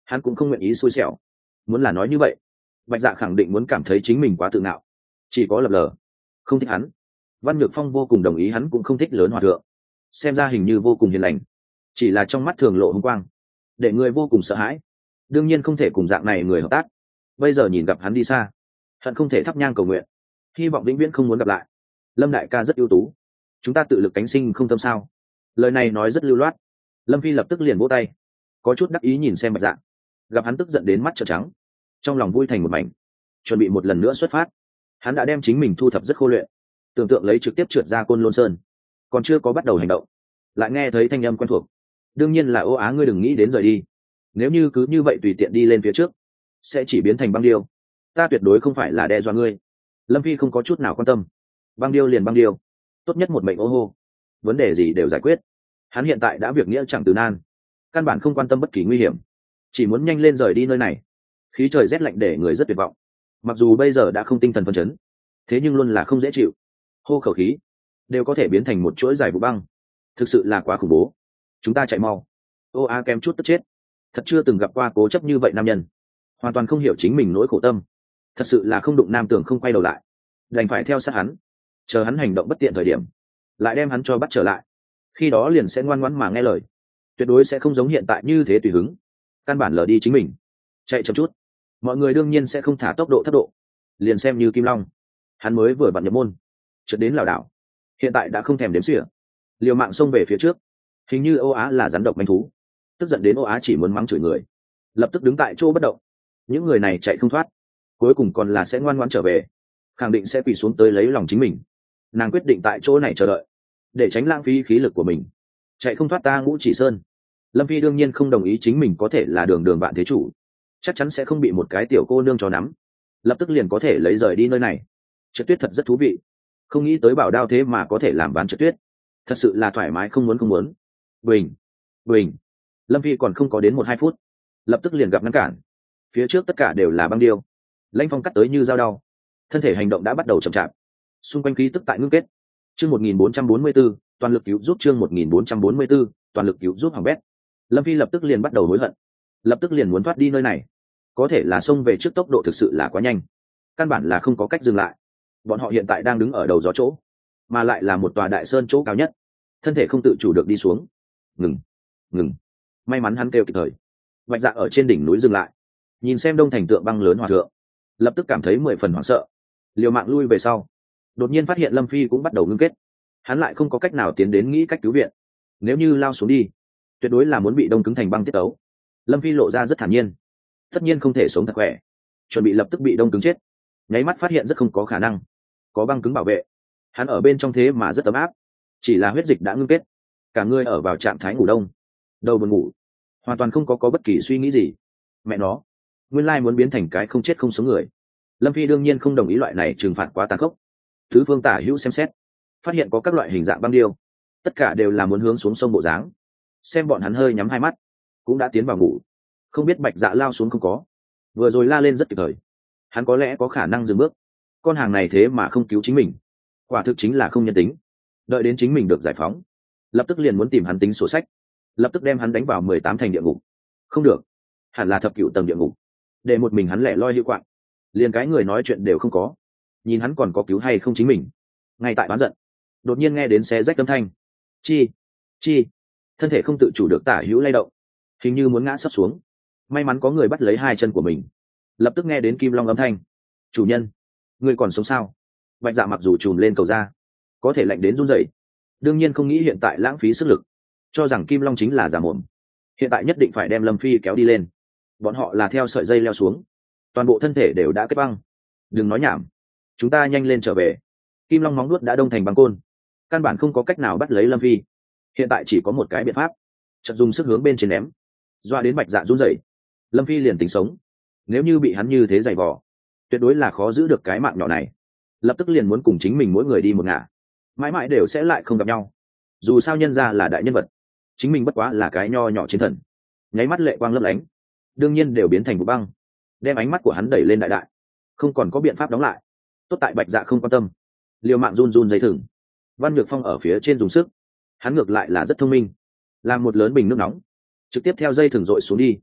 hắn cũng không nguyện ý xui xẻo. Muốn là nói như vậy, bạch dạ khẳng định muốn cảm thấy chính mình quá tự ngạo, chỉ có lập lờ không thích hắn. Văn Nhược Phong vô cùng đồng ý hắn cũng không thích lớn hòa thượng, xem ra hình như vô cùng hiền lành, chỉ là trong mắt thường lộ hung quang, để người vô cùng sợ hãi. Đương nhiên không thể cùng dạng này người hợp tác. Bây giờ nhìn gặp hắn đi xa, hận không thể thắp nhang cầu nguyện, hy vọng vĩnh viễn không muốn gặp lại. Lâm đại ca rất ưu tú, chúng ta tự lực cánh sinh không tâm sao. Lời này nói rất lưu loát. Lâm Phi lập tức liền vỗ tay, có chút đắc ý nhìn xem bạch dạ. Gặp hắn tức giận đến mắt trợn trắng, trong lòng vui thành một mảnh, chuẩn bị một lần nữa xuất phát. Hắn đã đem chính mình thu thập rất khô luyện, tưởng tượng lấy trực tiếp trượt ra Côn Lôn Sơn, còn chưa có bắt đầu hành động, lại nghe thấy thanh âm quen thuộc. Đương nhiên là Ô Á, ngươi đừng nghĩ đến rời đi. Nếu như cứ như vậy tùy tiện đi lên phía trước, sẽ chỉ biến thành băng điêu. Ta tuyệt đối không phải là đe dọa ngươi. Lâm Phi không có chút nào quan tâm. Băng điêu liền băng điêu, tốt nhất một mệnh ô hô, vấn đề gì đều giải quyết. Hắn hiện tại đã việc nghĩa chẳng từ nan, căn bản không quan tâm bất kỳ nguy hiểm, chỉ muốn nhanh lên rời đi nơi này. Khí trời rét lạnh để người rất tuyệt vọng, mặc dù bây giờ đã không tinh thần phấn chấn, thế nhưng luôn là không dễ chịu. Hô khẩu khí đều có thể biến thành một chuỗi dài vụ băng, thực sự là quá khủng bố. Chúng ta chạy mau. Ô Á kém chút tức chết, thật chưa từng gặp qua cố chấp như vậy nam nhân, hoàn toàn không hiểu chính mình nỗi khổ tâm. Thật sự là không đụng nam tưởng không quay đầu lại, đành phải theo sát hắn, chờ hắn hành động bất tiện thời điểm lại đem hắn cho bắt trở lại. Khi đó liền sẽ ngoan ngoãn mà nghe lời, tuyệt đối sẽ không giống hiện tại như thế tùy hứng, căn bản lờ đi chính mình. Chạy chậm chút, mọi người đương nhiên sẽ không thả tốc độ thấp độ. Liền xem như Kim Long, hắn mới vừa vặn nhập môn, trượt đến lảo đảo, hiện tại đã không thèm đếm xỉa, liều mạng xông về phía trước. Hình như Ô Á là rắn độc manh thú, tức giận đến Ô Á chỉ muốn mắng chửi người, lập tức đứng tại chỗ bất động. Những người này chạy không thoát, cuối cùng còn là sẽ ngoan ngoãn trở về, khẳng định sẽ quỳ xuống tới lấy lòng chính mình. Nàng quyết định tại chỗ này chờ đợi, để tránh lãng phí khí lực của mình. Chạy không thoát ta Ngũ Chỉ Sơn. Lâm Phi đương nhiên không đồng ý chính mình có thể là đường đường bạn thế chủ, chắc chắn sẽ không bị một cái tiểu cô nương cho nắm, lập tức liền có thể lấy rời đi nơi này. Trượt tuyết thật rất thú vị, không nghĩ tới bảo đao thế mà có thể làm ván trượt tuyết, thật sự là thoải mái không muốn không muốn. Bình bình Lâm Phi còn không có đến một hai phút, lập tức liền gặp ngăn cản. Phía trước tất cả đều là băng điêu, lãnh phong cắt tới như dao đau, thân thể hành động đã bắt đầu chậm chạp, xung quanh khí tức tại ngưng kết. Chương một nghìn bốn trăm bốn mươi 444, toàn lực cứu giúp. Chương một nghìn bốn trăm bốn mươi 444, toàn lực cứu giúp Hoàng Bét. Lâm Phi lập tức liền bắt đầu hối hận, lập tức liền muốn thoát đi nơi này. Có thể là xông về trước tốc độ thực sự là quá nhanh, căn bản là không có cách dừng lại. Bọn họ hiện tại đang đứng ở đầu gió chỗ, mà lại là một tòa đại sơn chỗ cao nhất, thân thể không tự chủ được đi xuống. Ngừng ngừng May mắn hắn kêu kịp thời. Bạch Dạ ở trên đỉnh núi dừng lại, nhìn xem đông thành tượng băng lớn hòa thượng, lập tức cảm thấy mười phần hoảng sợ, liều mạng lui về sau. Đột nhiên phát hiện Lâm Phi cũng bắt đầu ngưng kết, hắn lại không có cách nào tiến đến nghĩ cách cứu viện. Nếu như lao xuống đi, tuyệt đối là muốn bị đông cứng thành băng tiết tấu. Lâm Phi lộ ra rất thản nhiên, tất nhiên không thể sống thật khỏe, chuẩn bị lập tức bị đông cứng chết. Nháy mắt phát hiện rất không có khả năng, có băng cứng bảo vệ, hắn ở bên trong thế mà rất ấm áp, chỉ là huyết dịch đã ngưng kết, cả người ở vào trạng thái ngủ đông, đầu buồn ngủ, hoàn toàn không có có bất kỳ suy nghĩ gì. Mẹ nó, nguyên lai muốn biến thành cái không chết không sống người. Lâm Phi đương nhiên không đồng ý loại này trừng phạt quá tàn khốc. Thứ phương tả hữu xem xét, phát hiện có các loại hình dạng băng điêu, tất cả đều là muốn hướng xuống sông bộ dáng. Xem bọn hắn hơi nhắm hai mắt, cũng đã tiến vào ngủ. Không biết Bạch Dạ lao xuống không có, vừa rồi la lên rất kịp thời, hắn có lẽ có khả năng dừng bước. Con hàng này thế mà không cứu chính mình, quả thực chính là không nhân tính. Đợi đến chính mình được giải phóng, lập tức liền muốn tìm hắn tính sổ sách, lập tức đem hắn đánh vào mười tám thành địa ngục. Không được, hẳn là thập cửu tầng địa ngục, để một mình hắn lẻ loi hữu quạng, liền cái người nói chuyện đều không có, nhìn hắn còn có cứu hay không chính mình. Ngay tại bán giận, đột nhiên nghe đến xé rách âm thanh, chi chi thân thể không tự chủ được tả hữu lay động, hình như muốn ngã sấp xuống. May mắn có người bắt lấy hai chân của mình, lập tức nghe đến Kim Long âm thanh, chủ nhân, người còn sống sao? Bạch Dạ mặc dù trùm lên cầu ra, có thể lạnh đến run rẩy, đương nhiên không nghĩ hiện tại lãng phí sức lực, cho rằng Kim Long chính là giả mồm. Hiện tại nhất định phải đem Lâm Phi kéo đi lên. Bọn họ là theo sợi dây leo xuống, toàn bộ thân thể đều đã kết băng. Đừng nói nhảm, chúng ta nhanh lên trở về. Kim Long móng nuốt đã đông thành băng côn, căn bản không có cách nào bắt lấy Lâm Phi. Hiện tại chỉ có một cái biện pháp, chợt dùng sức hướng bên trên ném, doa đến Bạch Dạ run rẩy. Lâm Phi liền tính sống, nếu như bị hắn như thế giày vò, tuyệt đối là khó giữ được cái mạng nhỏ này. Lập tức liền muốn cùng chính mình mỗi người đi một ngả, mãi mãi đều sẽ lại không gặp nhau. Dù sao nhân ra là đại nhân vật, chính mình bất quá là cái nho nhỏ chiến thần. Nháy mắt lệ quang lấp lánh, đương nhiên đều biến thành vụ băng, đem ánh mắt của hắn đẩy lên đại đại, không còn có biện pháp đóng lại. Tốt tại Bạch Dạ không quan tâm, liều mạng run run dây thừng. Văn Nhược Phong ở phía trên dùng sức, hắn ngược lại là rất thông minh, làm một lớn bình nước nóng, trực tiếp theo dây thừng dội xuống đi.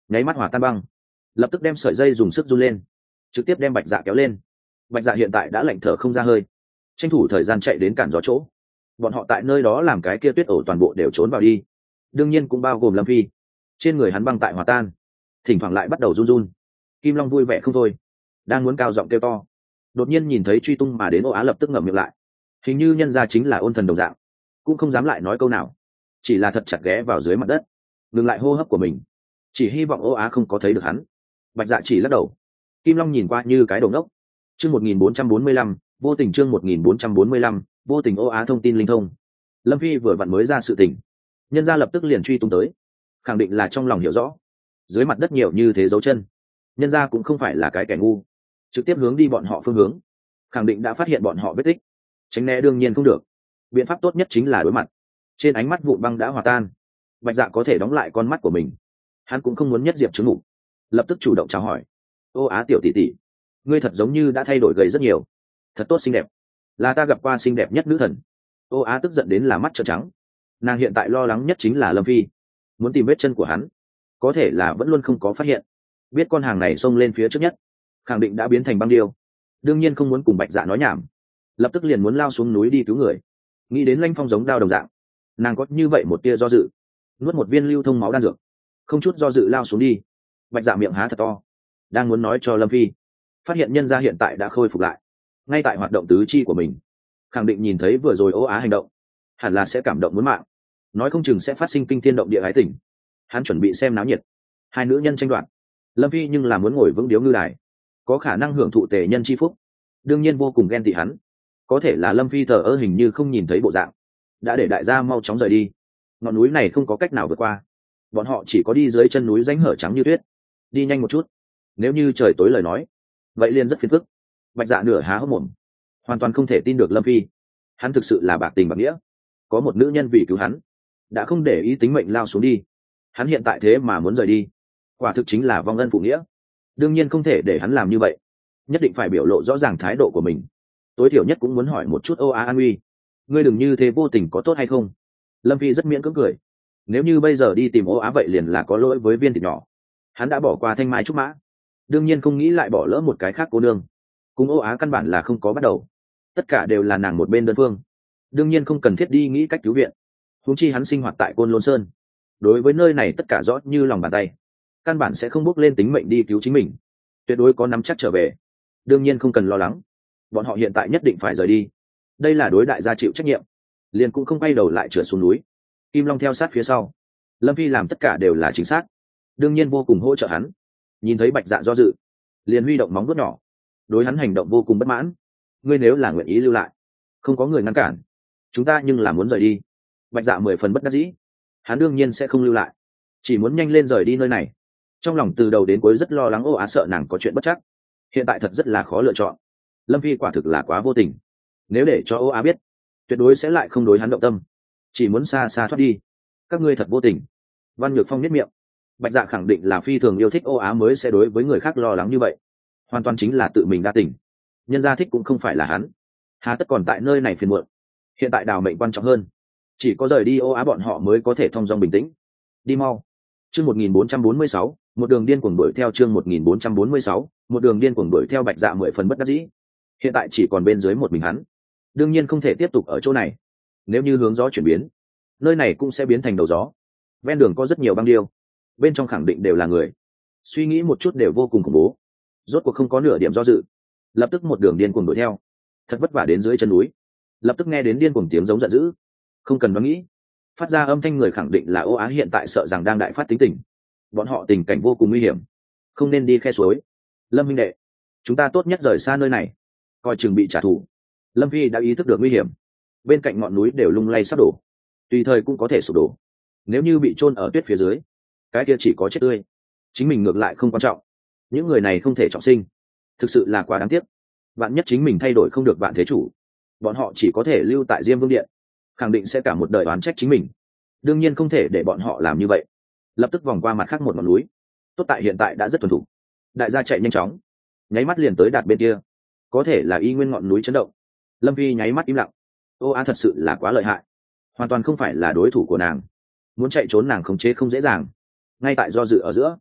nháy mắt hỏa tan băng, lập tức đem sợi dây dùng sức run lên, trực tiếp đem bạch dạ kéo lên. Bạch dạ hiện tại đã lạnh thở không ra hơi, tranh thủ thời gian chạy đến cản gió chỗ. Bọn họ tại nơi đó làm cái kia tuyết ổ toàn bộ đều trốn vào đi, đương nhiên cũng bao gồm Lâm Phi. Trên người hắn băng tại hòa tan, thỉnh thoảng lại bắt đầu run run. Kim Long vui vẻ không thôi, đang muốn cao giọng kêu to, đột nhiên nhìn thấy truy tung mà đến Ô Á lập tức ngậm miệng lại. Hình như nhân ra chính là ôn thần đồng dạng, cũng không dám lại nói câu nào, chỉ là thật chặt ghé vào dưới mặt đất, ngừng lại hô hấp của mình, chỉ hy vọng Ô Á không có thấy được hắn. Bạch Dạ chỉ lắc đầu. Kim Long nhìn qua như cái đồ ngốc. Chương một nghìn bốn trăm bốn mươi lăm, vô tình chương một nghìn bốn trăm bốn mươi lăm, vô tình. Ô Á thông tin linh thông. Lâm Phi vừa vặn mới ra sự tình, nhân gia lập tức liền truy tung tới, khẳng định là trong lòng hiểu rõ, dưới mặt đất nhiều như thế dấu chân, nhân gia cũng không phải là cái kẻ ngu, trực tiếp hướng đi bọn họ phương hướng, khẳng định đã phát hiện bọn họ vết tích. Tránh né đương nhiên không được, biện pháp tốt nhất chính là đối mặt. Trên ánh mắt vụn băng đã hòa tan, Bạch Dạ có thể đóng lại con mắt của mình, hắn cũng không muốn nhất diệp chứng ngủ, lập tức chủ động chào hỏi. Ô Á tiểu tỷ tỷ, ngươi thật giống như đã thay đổi gầy rất nhiều, thật tốt xinh đẹp, là ta gặp qua xinh đẹp nhất nữ thần. Ô Á tức giận đến là mắt trợn trắng, nàng hiện tại lo lắng nhất chính là Lâm Phi, muốn tìm vết chân của hắn, có thể là vẫn luôn không có phát hiện, biết con hàng này xông lên phía trước nhất, khẳng định đã biến thành băng điêu, đương nhiên không muốn cùng Bạch Dạ nói nhảm, lập tức liền muốn lao xuống núi đi cứu người. Nghĩ đến Lanh Phong giống đao đồng dạng, nàng có như vậy một tia do dự, nuốt một viên lưu thông máu đan dược, không chút do dự lao xuống đi. Bạch Dạ miệng há thật to, đang muốn nói cho Lâm Phi, phát hiện nhân gia hiện tại đã khôi phục lại, ngay tại hoạt động tứ chi của mình, khẳng định nhìn thấy vừa rồi Ô Á hành động, hẳn là sẽ cảm động muốn mạng, nói không chừng sẽ phát sinh kinh thiên động địa ái tình. Hắn chuẩn bị xem náo nhiệt, hai nữ nhân tranh đoạt, Lâm Phi nhưng là muốn ngồi vững điếu ngư đài, có khả năng hưởng thụ tề nhân chi phúc, đương nhiên vô cùng ghen tị hắn. Có thể là Lâm Phi thờ ơ hình như không nhìn thấy bộ dạng, đã để đại gia mau chóng rời đi. Ngọn núi này không có cách nào vượt qua, bọn họ chỉ có đi dưới chân núi rãnh hở trắng như tuyết, đi nhanh một chút, nếu như trời tối lời nói, vậy liền rất phiền phức. Bạch Dạ nửa há hốc mồm, hoàn toàn không thể tin được Lâm Phi, hắn thực sự là bạc tình bạc nghĩa, có một nữ nhân vì cứu hắn đã không để ý tính mệnh lao xuống đi, hắn hiện tại thế mà muốn rời đi, quả thực chính là vong ân phụ nghĩa. Đương nhiên không thể để hắn làm như vậy, nhất định phải biểu lộ rõ ràng thái độ của mình, tối thiểu nhất cũng muốn hỏi một chút Ô Á an uy, ngươi đừng như thế vô tình có tốt hay không. Lâm Phi rất miễn cưỡng cười, nếu như bây giờ đi tìm Ô Á vậy liền là có lỗi với viên thịt nhỏ, hắn đã bỏ qua thanh mai trúc mã, đương nhiên không nghĩ lại bỏ lỡ một cái khác cô nương. Cùng Ô Á căn bản là không có bắt đầu, tất cả đều là nàng một bên đơn phương, đương nhiên không cần thiết đi nghĩ cách cứu viện. Huống chi hắn sinh hoạt tại Côn Lôn Sơn, đối với nơi này tất cả rõ như lòng bàn tay, căn bản sẽ không bước lên tính mệnh đi cứu chính mình, tuyệt đối có nắm chắc trở về. Đương nhiên không cần lo lắng, bọn họ hiện tại nhất định phải rời đi, đây là đối đại gia chịu trách nhiệm, liền cũng không quay đầu lại trượt xuống núi. Kim Long theo sát phía sau, Lâm Phi làm tất cả đều là chính xác, đương nhiên vô cùng hỗ trợ hắn. Nhìn thấy Bạch Dạ do dự, liền huy động móng vuốt nhỏ, đối hắn hành động vô cùng bất mãn. Ngươi nếu là nguyện ý lưu lại, không có người ngăn cản, chúng ta nhưng là muốn rời đi. Bạch Dạ mười phần bất đắc dĩ, hắn đương nhiên sẽ không lưu lại, chỉ muốn nhanh lên rời đi nơi này. Trong lòng từ đầu đến cuối rất lo lắng Ô Á sợ nàng có chuyện bất chắc, hiện tại thật rất là khó lựa chọn. Lâm Phi quả thực là quá vô tình, nếu để cho Ô Á biết, tuyệt đối sẽ lại không đối hắn động tâm, chỉ muốn xa xa thoát đi. Các ngươi thật vô tình. Văn Nhược Phong nhếch miệng, Bạch Dạ khẳng định là phi thường yêu thích Ô Á mới sẽ đối với người khác lo lắng như vậy, hoàn toàn chính là tự mình đa tình, nhân gia thích cũng không phải là hắn, hà tất còn tại nơi này phiền muộn. Hiện tại đào mệnh quan trọng hơn, chỉ có rời đi Ô Á bọn họ mới có thể thong dong bình tĩnh. Đi mau. Chương một nghìn bốn trăm bốn mươi sáu, một đường điên cuồng đuổi theo. Chương một nghìn bốn trăm bốn mươi sáu, một đường điên cuồng đuổi theo. Bạch Dạ mười phần bất đắc dĩ, hiện tại chỉ còn bên dưới một mình hắn, đương nhiên không thể tiếp tục ở chỗ này. Nếu như hướng gió chuyển biến, nơi này cũng sẽ biến thành đầu gió. Ven đường có rất nhiều băng điêu, bên trong khẳng định đều là người, suy nghĩ một chút đều vô cùng khủng bố. Rốt cuộc không có nửa điểm do dự, lập tức một đường điên cuồng đuổi theo. Thật vất vả đến dưới chân núi, lập tức nghe đến điên cuồng tiếng giống giận dữ, không cần đoán nghĩ, phát ra âm thanh người khẳng định là Ô Á hiện tại sợ rằng đang đại phát tính tình, bọn họ tình cảnh vô cùng nguy hiểm, không nên đi khe suối. Lâm minh đệ, chúng ta tốt nhất rời xa nơi này, coi chừng bị trả thù. Lâm Phi đã ý thức được nguy hiểm, bên cạnh ngọn núi đều lung lay sắp đổ, tùy thời cũng có thể sụp đổ. Nếu như bị chôn ở tuyết phía dưới, cái kia chỉ có chết tươi, chính mình ngược lại không quan trọng, những người này không thể trọng sinh, thực sự là quá đáng tiếc. Vạn nhất chính mình thay đổi không được vạn thế chủ, bọn họ chỉ có thể lưu tại Diêm Vương Điện, khẳng định sẽ cả một đời oán trách chính mình, đương nhiên không thể để bọn họ làm như vậy. Lập tức vòng qua mặt khác một ngọn núi, tốt tại hiện tại đã rất thuần thục, đại gia chạy nhanh chóng, nháy mắt liền tới đạt bên kia. Có thể là y nguyên ngọn núi chấn động, Lâm Vi nháy mắt im lặng. Ô Á thật sự là quá lợi hại, hoàn toàn không phải là đối thủ của nàng, muốn chạy trốn nàng khống chế không dễ dàng. Ngay tại do dự ở giữa,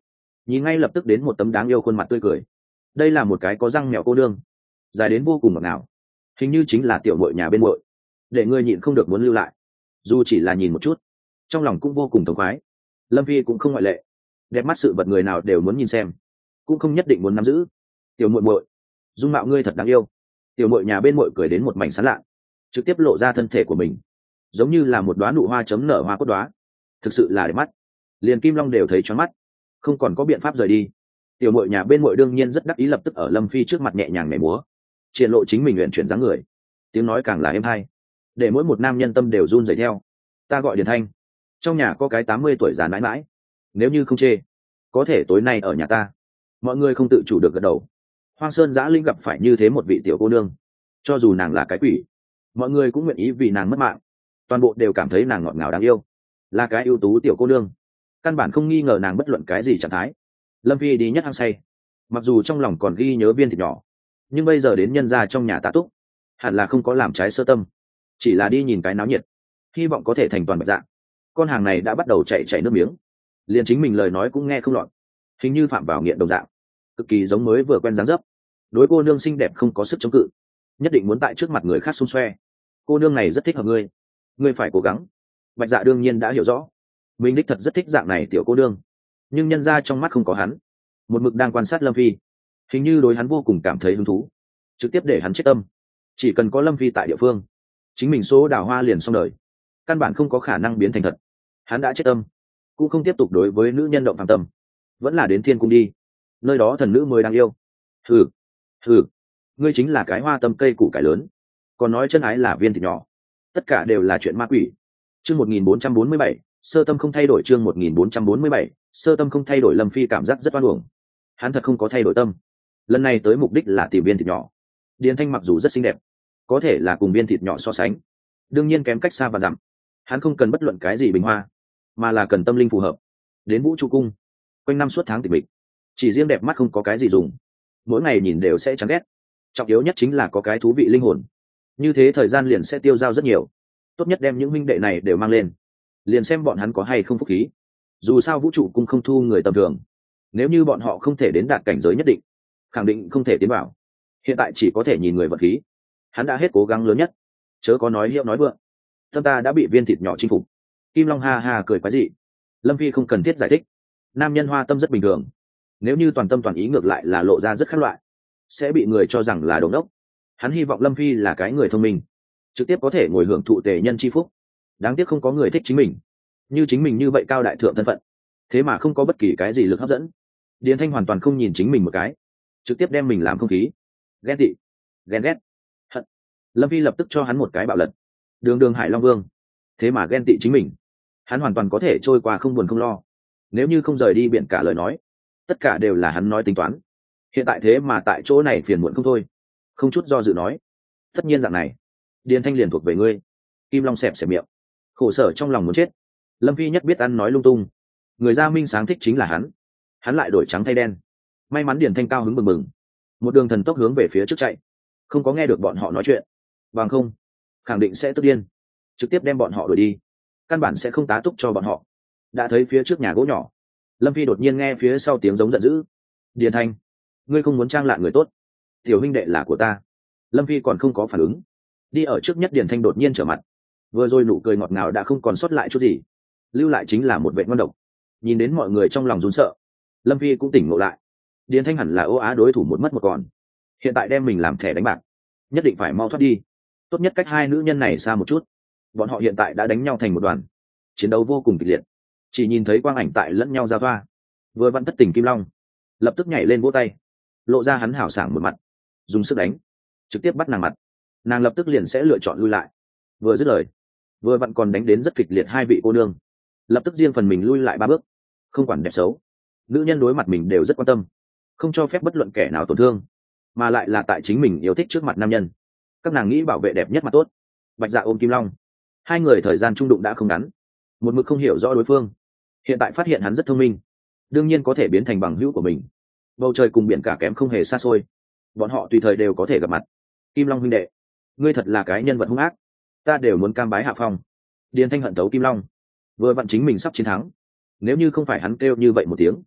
nhìn ngay lập tức đến một tấm đáng yêu khuôn mặt tươi cười. Đây là một cái có răng mèo cô nương, dài đến vô cùng ngọt ngào, hình như chính là tiểu muội nhà bên muội, để người nhịn không được muốn lưu lại, dù chỉ là nhìn một chút, trong lòng cũng vô cùng thống khoái. Lâm Phi cũng không ngoại lệ, đẹp mắt sự vật người nào đều muốn nhìn xem, cũng không nhất định muốn nắm giữ. Tiểu muội muội, dung mạo ngươi thật đáng yêu. Tiểu muội nhà bên muội cười đến một mảnh sán lạ, trực tiếp lộ ra thân thể của mình, giống như là một đóa nụ hoa chấm nở hoa cốt đóa, thực sự là đẹp mắt, liền Kim Long đều thấy choáng mắt, không còn có biện pháp rời đi. Tiểu muội nhà bên muội đương nhiên rất đắc ý, lập tức ở Lâm Phi trước mặt nhẹ nhàng nhảy múa, triển lộ chính mình luyện chuyển dáng người, tiếng nói càng là êm hay, để mỗi một nam nhân tâm đều run rẩy theo. Ta gọi Điền Thanh, trong nhà có cái tám mươi tuổi già mãi mãi, nếu như không chê, có thể tối nay ở nhà ta. Mọi người không tự chủ được gật đầu. Hoang Sơn Giã Linh gặp phải như thế một vị tiểu cô nương, cho dù nàng là cái quỷ, mọi người cũng nguyện ý vì nàng mất mạng. Toàn bộ đều cảm thấy nàng ngọt ngào đáng yêu, là cái ưu tú tiểu cô nương, căn bản không nghi ngờ nàng bất luận cái gì trạng thái. Lâm Phi đi nhất hăng say, mặc dù trong lòng còn ghi nhớ viên thịt nhỏ, nhưng bây giờ đến nhân gia trong nhà tạ túc, hẳn là không có làm trái sơ tâm, chỉ là đi nhìn cái náo nhiệt, hy vọng có thể thành toàn bạch dạ. Con hàng này đã bắt đầu chạy chảy nước miếng, liền chính mình lời nói cũng nghe không lọt, hình như phạm vào nghiện đồng dạng, cực kỳ giống mới vừa quen dáng dấp. Đối cô nương xinh đẹp không có sức chống cự, nhất định muốn tại trước mặt người khác xung xoe. Cô nương này rất thích hợp ngươi, ngươi phải cố gắng. Bạch dạ đương nhiên đã hiểu rõ, mình đích thật rất thích dạng này tiểu cô nương, nhưng nhân ra trong mắt không có hắn, một mực đang quan sát Lâm Phi, hình như đối hắn vô cùng cảm thấy hứng thú, trực tiếp để hắn chết tâm. Chỉ cần có Lâm Phi tại địa phương, chính mình số đào hoa liền xong đời, căn bản không có khả năng biến thành thật. Hắn đã chết tâm, cũng không tiếp tục đối với nữ nhân động phạm tâm, vẫn là đến thiên cung đi, nơi đó thần nữ mới đáng yêu. Thử, thử, ngươi chính là cái hoa tâm cây củ cải lớn, còn nói chân ái là viên thịt nhỏ, tất cả đều là chuyện ma quỷ. Chương một nghìn bốn trăm bốn mươi bảy, sơ tâm không thay đổi. Chương một nghìn bốn trăm bốn mươi bảy, sơ tâm không thay đổi. Lâm Phi cảm giác rất oan uổng, hắn thật không có thay đổi tâm, lần này tới mục đích là tìm viên thịt nhỏ. Điền Thanh mặc dù rất xinh đẹp, có thể là cùng viên thịt nhỏ so sánh, đương nhiên kém cách xa và dặm. Hắn không cần bất luận cái gì bình hoa, mà là cần tâm linh phù hợp. Đến Vũ Trụ Cung, quanh năm suốt tháng tịch mịch, chỉ riêng đẹp mắt không có cái gì dùng, mỗi ngày nhìn đều sẽ chán ghét. Trọng yếu nhất chính là có cái thú vị linh hồn, như thế thời gian liền sẽ tiêu dao rất nhiều. Tốt nhất đem những huynh đệ này đều mang lên, liền xem bọn hắn có hay không phúc khí. Dù sao Vũ Trụ Cung không thu người tầm thường, nếu như bọn họ không thể đến đạt cảnh giới nhất định, khẳng định không thể tiến vào. Hiện tại chỉ có thể nhìn người vật khí, hắn đã hết cố gắng lớn nhất, chớ có nói hiệu nói vượng. Tâm ta đã bị viên thịt nhỏ chinh phục. Kim Long ha ha cười quái dị. Lâm Phi không cần thiết giải thích, nam nhân hoa tâm rất bình thường, nếu như toàn tâm toàn ý ngược lại là lộ ra rất khác loại, sẽ bị người cho rằng là đống đốc. Hắn hy vọng Lâm Phi là cái người thông minh, trực tiếp có thể ngồi hưởng thụ tề nhân chi phúc. Đáng tiếc không có người thích chính mình, như chính mình như vậy cao đại thượng thân phận, thế mà không có bất kỳ cái gì lực hấp dẫn. Điền Thanh hoàn toàn không nhìn chính mình một cái, trực tiếp đem mình làm không khí. Ghen tị, ghen ghét, hận. Lâm Phi lập tức cho hắn một cái bạo lật. Đường đường Hải Long Vương, thế mà ghen tị chính mình. Hắn hoàn toàn có thể trôi qua không buồn không lo, nếu như không rời đi biển cả lời nói, tất cả đều là hắn nói tính toán. Hiện tại thế mà tại chỗ này phiền muộn không thôi, không chút do dự nói, tất nhiên dạng này, Điền Thanh liền thuộc về ngươi. Kim Long xẹp xẹp miệng, khổ sở trong lòng muốn chết. Lâm Phi nhất biết ăn nói lung tung, người da minh sáng thích chính là hắn, hắn lại đổi trắng thay đen. May mắn Điền Thanh cao hứng bừng bừng, một đường thần tốc hướng về phía trước chạy, không có nghe được bọn họ nói chuyện, bằng không khẳng định sẽ tức điên, trực tiếp đem bọn họ đuổi đi, căn bản sẽ không tá túc cho bọn họ. Đã thấy phía trước nhà gỗ nhỏ, Lâm Phi đột nhiên nghe phía sau tiếng giống giận dữ. Điền Thanh, ngươi không muốn trang lạn người tốt, tiểu huynh đệ là của ta. Lâm Phi còn không có phản ứng, đi ở trước nhất Điền Thanh đột nhiên trở mặt, vừa rồi nụ cười ngọt ngào đã không còn sót lại chút gì, lưu lại chính là một vệ ngon độc. Nhìn đến mọi người trong lòng run sợ, Lâm Phi cũng tỉnh ngộ lại, Điền Thanh hẳn là ô á đối thủ một mất một còn, hiện tại đem mình làm thẻ đánh bạc, nhất định phải mau thoát đi, tốt nhất cách hai nữ nhân này xa một chút. Bọn họ hiện tại đã đánh nhau thành một đoàn, chiến đấu vô cùng kịch liệt, chỉ nhìn thấy quang ảnh tại lẫn nhau giao thoa. Vừa vặn thất tình Kim Long lập tức nhảy lên vỗ tay, lộ ra hắn hảo sảng một mặt, dùng sức đánh, trực tiếp bắt nàng mặt. Nàng lập tức liền sẽ lựa chọn lui lại. Vừa dứt lời, vừa vặn còn đánh đến rất kịch liệt hai vị cô nương, lập tức riêng phần mình lui lại ba bước. Không quản đẹp xấu, nữ nhân đối mặt mình đều rất quan tâm, không cho phép bất luận kẻ nào tổn thương, mà lại là tại chính mình yêu thích trước mặt nam nhân. Các nàng nghĩ bảo vệ đẹp nhất mặt tốt. Bạch Dạ ôm Kim Long, hai người thời gian trung đụng đã không ngắn, một mực không hiểu rõ đối phương, hiện tại phát hiện hắn rất thông minh, đương nhiên có thể biến thành bằng hữu của mình. Bầu trời cùng biển cả kém không hề xa xôi, bọn họ tùy thời đều có thể gặp mặt. Kim Long huynh đệ, ngươi thật là cái nhân vật hung ác, ta đều muốn cam bái hạ phong. Điền Thanh hận thấu Kim Long, vừa vặn chính mình sắp chiến thắng, nếu như không phải hắn kêu như vậy một tiếng,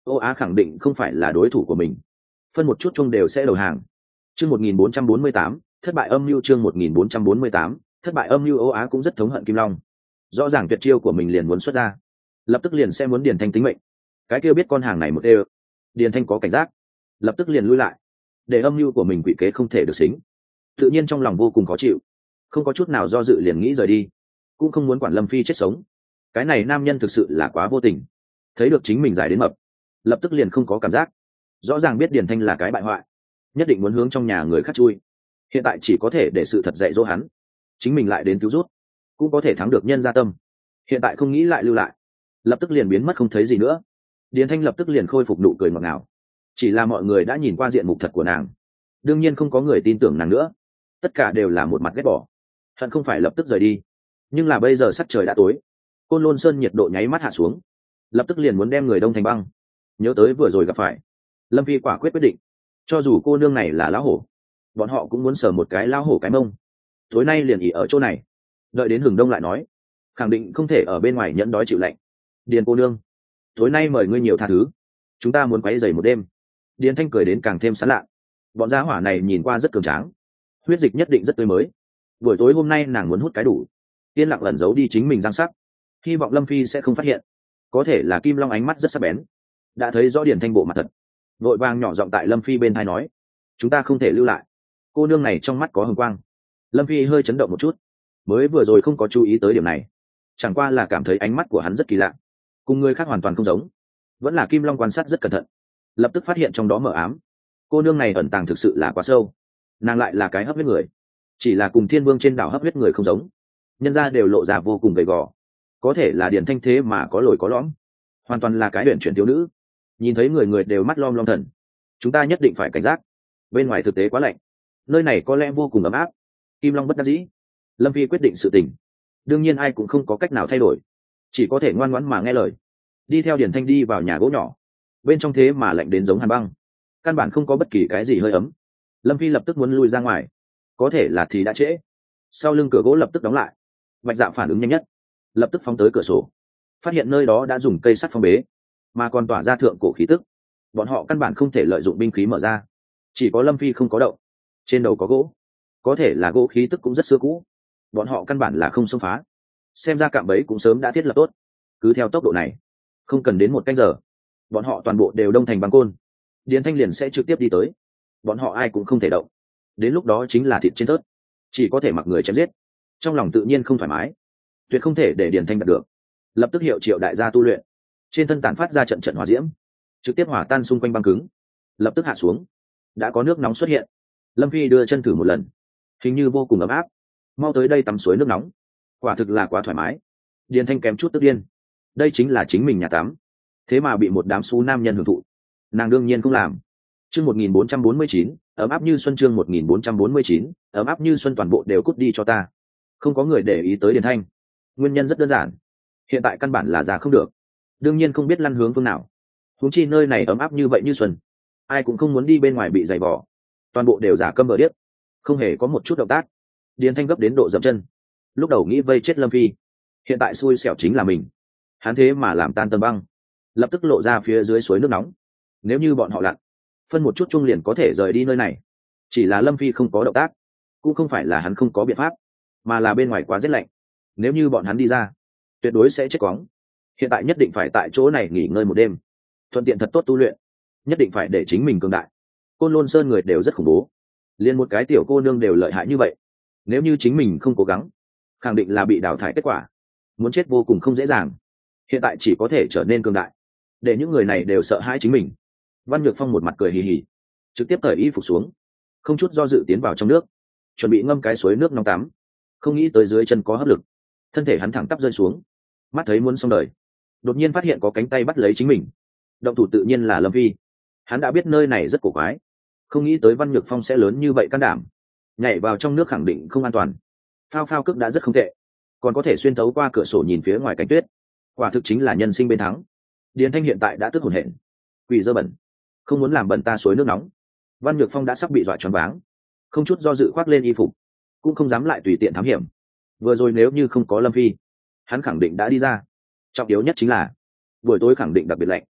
ô á khẳng định không phải là đối thủ của mình, phân một chút chung đều sẽ đầu hàng. Chương một nghìn bốn trăm bốn mươi tám, thất bại âm mưu. Chương một nghìn bốn trăm bốn mươi tám, thất bại âm mưu. Ô á cũng rất thống hận Kim Long, rõ ràng tuyệt chiêu của mình liền muốn xuất ra, lập tức liền sẽ muốn Điền Thanh tính mệnh. Cái kia biết con hàng này một đê, Điền Thanh có cảnh giác, lập tức liền lui lại, để âm mưu của mình quỷ kế không thể được xính. Tự nhiên trong lòng vô cùng khó chịu, không có chút nào do dự liền nghĩ rời đi, cũng không muốn quản Lâm Phi chết sống. Cái này nam nhân thực sự là quá vô tình, thấy được chính mình giải đến mập, lập tức liền không có cảm giác, rõ ràng biết Điền Thanh là cái bại hoại, nhất định muốn hướng trong nhà người khác chui. Hiện tại chỉ có thể để sự thật dạy dỗ hắn, chính mình lại đến cứu rút, cũng có thể thắng được nhân gia tâm. Hiện tại không nghĩ lại lưu lại, lập tức liền biến mất không thấy gì nữa. Điền Thanh lập tức liền khôi phục nụ cười ngọt ngào, chỉ là mọi người đã nhìn qua diện mục thật của nàng, đương nhiên không có người tin tưởng nàng nữa, tất cả đều là một mặt ghét bỏ, hận không phải lập tức rời đi. Nhưng là bây giờ sắc trời đã tối, Côn Lôn Sơn nhiệt độ nháy mắt hạ xuống, lập tức liền muốn đem người đông thành băng. Nhớ tới vừa rồi gặp phải, Lâm Phi quả quyết quyết định, cho dù cô nương này là lão hổ, bọn họ cũng muốn sờ một cái lão hổ cái mông. Tối nay liền ỉ ở chỗ này, đợi đến hừng đông lại nói, khẳng định không thể ở bên ngoài nhẫn đói chịu lạnh. Điền cô nương, tối nay mời ngươi nhiều tha thứ, chúng ta muốn quấy rầy một đêm. Điền Thanh cười đến càng thêm sán lạ, bọn gia hỏa này nhìn qua rất cường tráng, huyết dịch nhất định rất tươi mới. Buổi tối hôm nay nàng muốn hút cái đủ, yên lặng ẩn giấu đi chính mình răng sắc, hy vọng Lâm Phi sẽ không phát hiện. Có thể là Kim Long ánh mắt rất sắc bén, đã thấy rõ Điền Thanh bộ mặt thật, vội vàng nhỏ giọng tại Lâm Phi bên tai nói, chúng ta không thể lưu lại, cô nương này trong mắt có hừng quang. Lâm Phi hơi chấn động một chút, mới vừa rồi không có chú ý tới điểm này, chẳng qua là cảm thấy ánh mắt của hắn rất kỳ lạ, cùng người khác hoàn toàn không giống. Vẫn là Kim Long quan sát rất cẩn thận, lập tức phát hiện trong đó mờ ám. Cô nương này ẩn tàng thực sự là quá sâu, nàng lại là cái hấp huyết người, chỉ là cùng Thiên Vương trên đảo hấp huyết người không giống, nhân ra đều lộ ra vô cùng gầy gò. Có thể là Điền Thanh thế mà có lồi có lõm, hoàn toàn là cái luyện chuyển thiếu nữ, nhìn thấy người người đều mắt lom lom thần. Chúng ta nhất định phải cảnh giác, bên ngoài thực tế quá lạnh, nơi này có lẽ vô cùng ấm áp. Kim Long bất đắc dĩ, Lâm Phi quyết định sự tình, đương nhiên ai cũng không có cách nào thay đổi, chỉ có thể ngoan ngoãn mà nghe lời, đi theo Điền Thanh đi vào nhà gỗ nhỏ. Bên trong thế mà lạnh đến giống hàn băng, căn bản không có bất kỳ cái gì hơi ấm. Lâm Phi lập tức muốn lui ra ngoài, có thể là thì đã trễ, sau lưng cửa gỗ lập tức đóng lại. Bạch Dạ phản ứng nhanh nhất, lập tức phóng tới cửa sổ, phát hiện nơi đó đã dùng cây sắt phong bế, mà còn tỏa ra thượng cổ khí tức. Bọn họ căn bản không thể lợi dụng binh khí mở ra, chỉ có Lâm Phi không có động, trên đầu có gỗ, có thể là gỗ khí tức cũng rất xưa cũ, bọn họ căn bản là không xông phá. Xem ra cạm bẫy cũng sớm đã thiết lập tốt, cứ theo tốc độ này, không cần đến một canh giờ, bọn họ toàn bộ đều đông thành băng côn, Điền Thanh liền sẽ trực tiếp đi tới, bọn họ ai cũng không thể động, đến lúc đó chính là thịt trên tớt, chỉ có thể mặc người chém giết. Trong lòng tự nhiên không thoải mái, tuyệt không thể để Điền Thanh đạt được, lập tức hiệu triệu đại gia tu luyện, trên thân tản phát ra trận trận hỏa diễm, trực tiếp hỏa tan xung quanh băng cứng, lập tức hạ xuống. Đã có nước nóng xuất hiện, Lâm Phi đưa chân thử một lần, hình như vô cùng ấm áp, mau tới đây tắm suối nước nóng, quả thực là quá thoải mái. Điền Thanh kém chút tức điên, đây chính là chính mình nhà tắm, thế mà bị một đám xú nam nhân hưởng thụ, nàng đương nhiên không làm. Chương một nghìn bốn trăm bốn mươi chín, ấm áp như xuân. Chương một nghìn bốn trăm bốn mươi chín, ấm áp như xuân. Toàn bộ đều cút đi cho ta. Không có người để ý tới Điền Thanh, nguyên nhân rất đơn giản, hiện tại căn bản là già không được, đương nhiên không biết lăn hướng phương nào. Huống chi nơi này ấm áp như vậy như xuân, ai cũng không muốn đi bên ngoài bị giày vò, toàn bộ đều giả câm vờ điếc, không hề có một chút động tác. Điền Thanh gấp đến độ dậm chân, lúc đầu nghĩ vây chết Lâm Phi, hiện tại xui xẻo chính là mình, hắn thế mà làm tan tầng băng, lập tức lộ ra phía dưới suối nước nóng. Nếu như bọn họ lặn, phân một chút chung liền có thể rời đi nơi này. Chỉ là Lâm Phi không có động tác, cũng không phải là hắn không có biện pháp, mà là bên ngoài quá rét lạnh, nếu như bọn hắn đi ra, tuyệt đối sẽ chết quóng. Hiện tại nhất định phải tại chỗ này nghỉ ngơi một đêm, thuận tiện thật tốt tu luyện, nhất định phải để chính mình cường đại. Côn Lôn Sơn người đều rất khủng bố, liền một cái tiểu cô nương đều lợi hại như vậy, nếu như chính mình không cố gắng, khẳng định là bị đào thải kết quả, muốn chết vô cùng không dễ dàng. Hiện tại chỉ có thể trở nên cường đại, để những người này đều sợ hãi chính mình. Văn Nhược Phong một mặt cười hì hì, trực tiếp cởi y phục xuống, không chút do dự tiến vào trong nước, chuẩn bị ngâm cái suối nước nóng tắm. Không nghĩ tới dưới chân có hấp lực, thân thể hắn thẳng tắp rơi xuống, mắt thấy muốn xong đời, đột nhiên phát hiện có cánh tay bắt lấy chính mình. Động thủ tự nhiên là Lâm Phi, hắn đã biết nơi này rất cổ quái, không nghĩ tới Văn Nhược Phong sẽ lớn như vậy can đảm, nhảy vào trong nước khẳng định không an toàn. Phao phao cước đã rất không tệ, còn có thể xuyên tấu qua cửa sổ nhìn phía ngoài cánh tuyết, quả thực chính là nhân sinh bên thắng. Điền Thanh hiện tại đã tức hổn hển, quỷ dơ bẩn, không muốn làm bẩn ta suối nước nóng. Văn Nhược Phong đã sắp bị dọa choáng váng, không chút do dự khoác lên y phục, cũng không dám lại tùy tiện thám hiểm. Vừa rồi nếu như không có Lâm Phi, hắn khẳng định đã đi ra. Trọng yếu nhất chính là buổi tối khẳng định đặc biệt lạnh,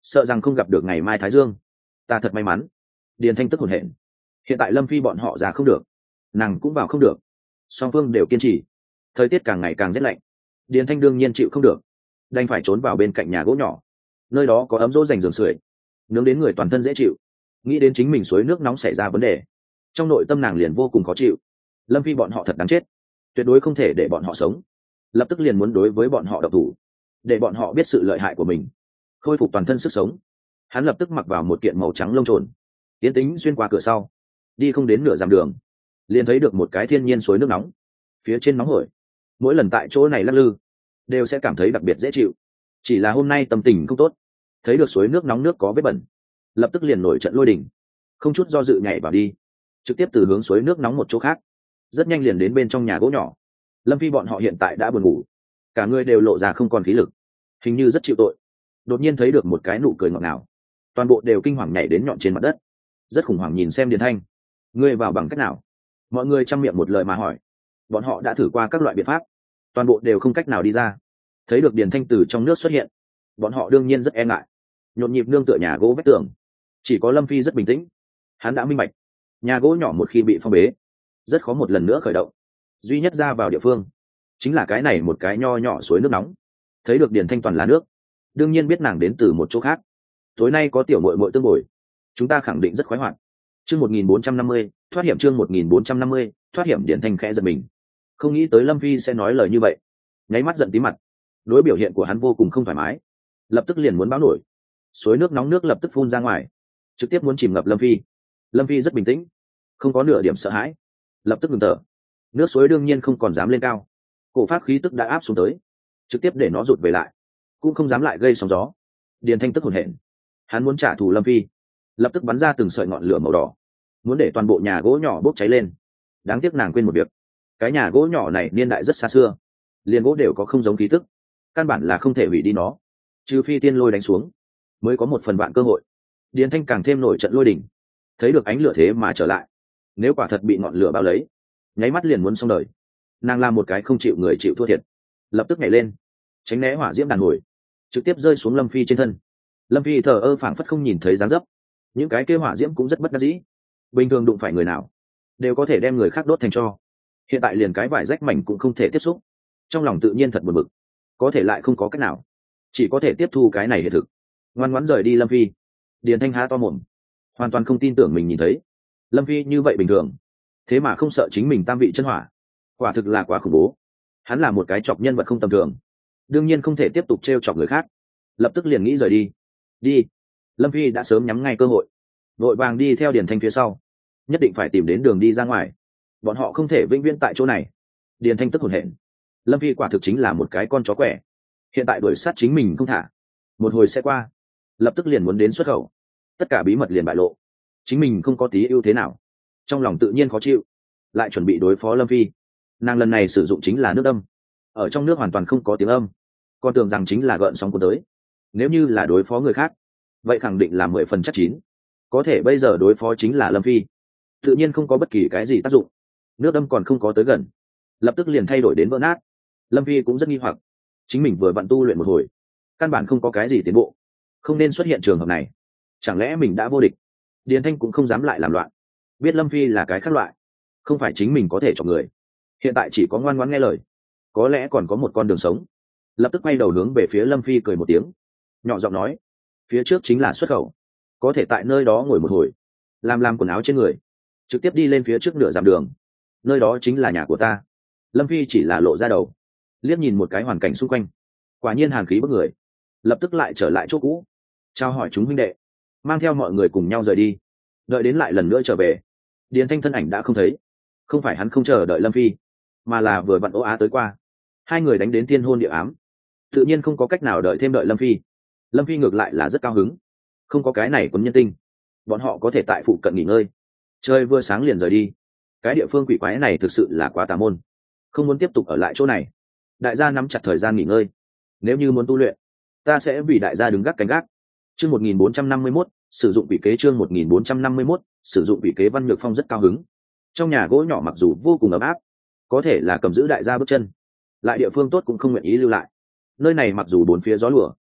sợ rằng không gặp được ngày mai thái dương. Ta thật may mắn. Điền Thanh tức hổn hển. Hiện tại Lâm Phi bọn họ ra không được, nàng cũng vào không được, song phương đều kiên trì. Thời tiết càng ngày càng rét lạnh, Điền Thanh đương nhiên chịu không được, đành phải trốn vào bên cạnh nhà gỗ nhỏ. Nơi đó có ấm dỗ dành giường sưởi, nướng đến người toàn thân dễ chịu. Nghĩ đến chính mình suối nước nóng xảy ra vấn đề, trong nội tâm nàng liền vô cùng khó chịu. Lâm Phi bọn họ thật đáng chết, tuyệt đối không thể để bọn họ sống. Lập tức liền muốn đối với bọn họ độc thủ, để bọn họ biết sự lợi hại của mình, khôi phục toàn thân sức sống. Hắn lập tức mặc vào một kiện màu trắng lông trồn, tiến tính xuyên qua cửa sau, đi không đến nửa dặm đường, liền thấy được một cái thiên nhiên suối nước nóng, phía trên nóng hổi. Mỗi lần tại chỗ này lắc lư đều sẽ cảm thấy đặc biệt dễ chịu. Chỉ là hôm nay tâm tình không tốt, thấy được suối nước nóng nước có vết bẩn, lập tức liền nổi trận lôi đình, không chút do dự nhảy vào đi, trực tiếp từ hướng suối nước nóng một chỗ khác, rất nhanh liền đến bên trong nhà gỗ nhỏ. Lâm Phi bọn họ hiện tại đã buồn ngủ, cả người đều lộ ra không còn khí lực, hình như rất chịu tội. Đột nhiên thấy được một cái nụ cười ngọt ngào, toàn bộ đều kinh hoàng nhảy đến nhọn trên mặt đất, rất khủng hoảng nhìn xem Điền Thanh. Ngươi vào bằng cách nào? Mọi người chăm miệng một lời mà hỏi. Bọn họ đã thử qua các loại biện pháp, toàn bộ đều không cách nào đi ra. Thấy được Điền Thanh từ trong nước xuất hiện, bọn họ đương nhiên rất e ngại, nhộn nhịp nương tựa nhà gỗ vách tường. Chỉ có Lâm Phi rất bình tĩnh, hắn đã minh bạch, nhà gỗ nhỏ một khi bị phong bế, rất khó một lần nữa khởi động. Duy nhất ra vào địa phương chính là cái này một cái nho nhỏ suối nước nóng. Thấy được Điền Thanh toàn là nước, đương nhiên biết nàng đến từ một chỗ khác. Tối nay có tiểu muội muội tương bồi, chúng ta khẳng định rất khoái hoạt. Chương một nghìn bốn trăm năm mươi, thoát hiểm. Chương một nghìn bốn trăm năm mươi, thoát hiểm. Điền Thanh khẽ giật mình, không nghĩ tới Lâm Phi sẽ nói lời như vậy, nháy mắt giận tí mặt. Đối biểu hiện của hắn vô cùng không thoải mái, lập tức liền muốn báo nổi. Suối nước nóng nước lập tức phun ra ngoài, trực tiếp muốn chìm ngập Lâm Phi. Lâm Phi rất bình tĩnh, không có nửa điểm sợ hãi, lập tức ngừng thở. Nước suối đương nhiên không còn dám lên cao, cổ pháp khí tức đã áp xuống tới, trực tiếp để nó rụt về lại, cũng không dám lại gây sóng gió. Điền Thanh tức hổn hển, hắn muốn trả thù Lâm Phi, lập tức bắn ra từng sợi ngọn lửa màu đỏ, muốn để toàn bộ nhà gỗ nhỏ bốc cháy lên. Đáng tiếc nàng quên một việc, cái nhà gỗ nhỏ này niên đại rất xa xưa, liền gỗ đều có không giống khí tức, căn bản là không thể hủy đi nó, trừ phi tiên lôi đánh xuống mới có một phần vạn cơ hội. Điền Thanh càng thêm nổi trận lôi đỉnh, thấy được ánh lửa thế mà trở lại, nếu quả thật bị ngọn lửa bao lấy, nháy mắt liền muốn xong đời. Nàng làm một cái không chịu người chịu thua thiệt, lập tức nhảy lên tránh né hỏa diễm đàn hồi, trực tiếp rơi xuống Lâm Phi trên thân. Lâm Phi thờ ơ phảng phất không nhìn thấy dáng dấp, những cái kêu hỏa diễm cũng rất bất đắc dĩ. Bình thường đụng phải người nào đều có thể đem người khác đốt thành tro, hiện tại liền cái vải rách mảnh cũng không thể tiếp xúc, trong lòng tự nhiên thật buồn bực, có thể lại không có cách nào, chỉ có thể tiếp thu cái này hiện thực, ngoan ngoãn rời đi Lâm Phi. Điền Thanh há to mồm, hoàn toàn không tin tưởng mình nhìn thấy Lâm Phi như vậy bình thường, thế mà không sợ chính mình tam vị chân hỏa, quả thực là quá khủng bố. Hắn là một cái chọc nhân vật không tầm thường, đương nhiên không thể tiếp tục t r e o chọc người khác, lập tức liền nghĩ rời đi. Đi. Lâm Phi đã sớm nhắm ngay cơ hội, vội vàng đi theo Điền Thanh phía sau, nhất định phải tìm đến đường đi ra ngoài, bọn họ không thể vĩnh viễn tại chỗ này. Điền Thanh tức hổn hển, Lâm Phi quả thực chính là một cái con chó quẻ, hiện tại đuổi sát chính mình không thả, một hồi sẽ qua, lập tức liền muốn đến xuất khẩu, tất cả bí mật liền bại lộ, chính mình không có tí ưu thế nào, trong lòng tự nhiên khó chịu, lại chuẩn bị đối phó Lâm Phi. Nàng lần này sử dụng chính là nước đâm, ở trong nước hoàn toàn không có tiếng âm, còn tưởng rằng chính là gợn sóng cuốn tới. Nếu như là đối phó người khác, vậy khẳng định là mười phần chắc chín, có thể bây giờ đối phó chính là Lâm Phi, tự nhiên không có bất kỳ cái gì tác dụng. Nước đâm còn không có tới gần, lập tức liền thay đổi đến vỡ nát. Lâm Phi cũng rất nghi hoặc, chính mình vừa vặn tu luyện một hồi, căn bản không có cái gì tiến bộ, không nên xuất hiện trường hợp này, chẳng lẽ mình đã vô địch. Điền Thanh cũng không dám lại làm loạn, biết Lâm Phi là cái khác loại, không phải chính mình có thể chọn người, hiện tại chỉ có ngoan ngoãn nghe lời, có lẽ còn có một con đường sống. Lập tức quay đầu hướng về phía Lâm Phi cười một tiếng, nhỏ giọng nói, phía trước chính là xuất khẩu, có thể tại nơi đó ngồi một hồi, làm làm quần áo trên người, trực tiếp đi lên phía trước nửa dặm đường, nơi đó chính là nhà của ta. Lâm Phi chỉ là lộ ra đầu, liếc nhìn một cái hoàn cảnh xung quanh, quả nhiên hàn khí bức người, lập tức lại trở lại chỗ cũ, trao hỏi chúng huynh đệ, mang theo mọi người cùng nhau rời đi. Đợi đến lại lần nữa trở về, Điền Thanh thân ảnh đã không thấy, không phải hắn không chờ đợi Lâm Phi, mà là vừa vặn ố á tới qua, hai người đánh đến thiên hôn địa ám, tự nhiên không có cách nào đợi thêm đợi Lâm Phi. Lâm Phi ngược lại là rất cao hứng, không có cái này quấn nhân tinh, bọn họ có thể tại phụ cận nghỉ ngơi, chơi vừa sáng liền rời đi. Cái địa phương quỷ quái này thực sự là quá tà môn, không muốn tiếp tục ở lại chỗ này. Đại gia nắm chặt thời gian nghỉ ngơi, nếu như muốn tu luyện, ta sẽ vì đại gia đứng gác canh gác. Chương một nghìn bốn trăm năm mươi mốt, sử dụng quỷ kế. Chương một nghìn bốn trăm năm mươi mốt, sử dụng quỷ kế. Văn Nhược Phong rất cao hứng, trong nhà gỗ nhỏ mặc dù vô cùng ấm áp, có thể là cầm giữ đại gia bước chân, lại địa phương tốt cũng không nguyện ý lưu lại. Nơi này mặc dù bốn phía gió lùa,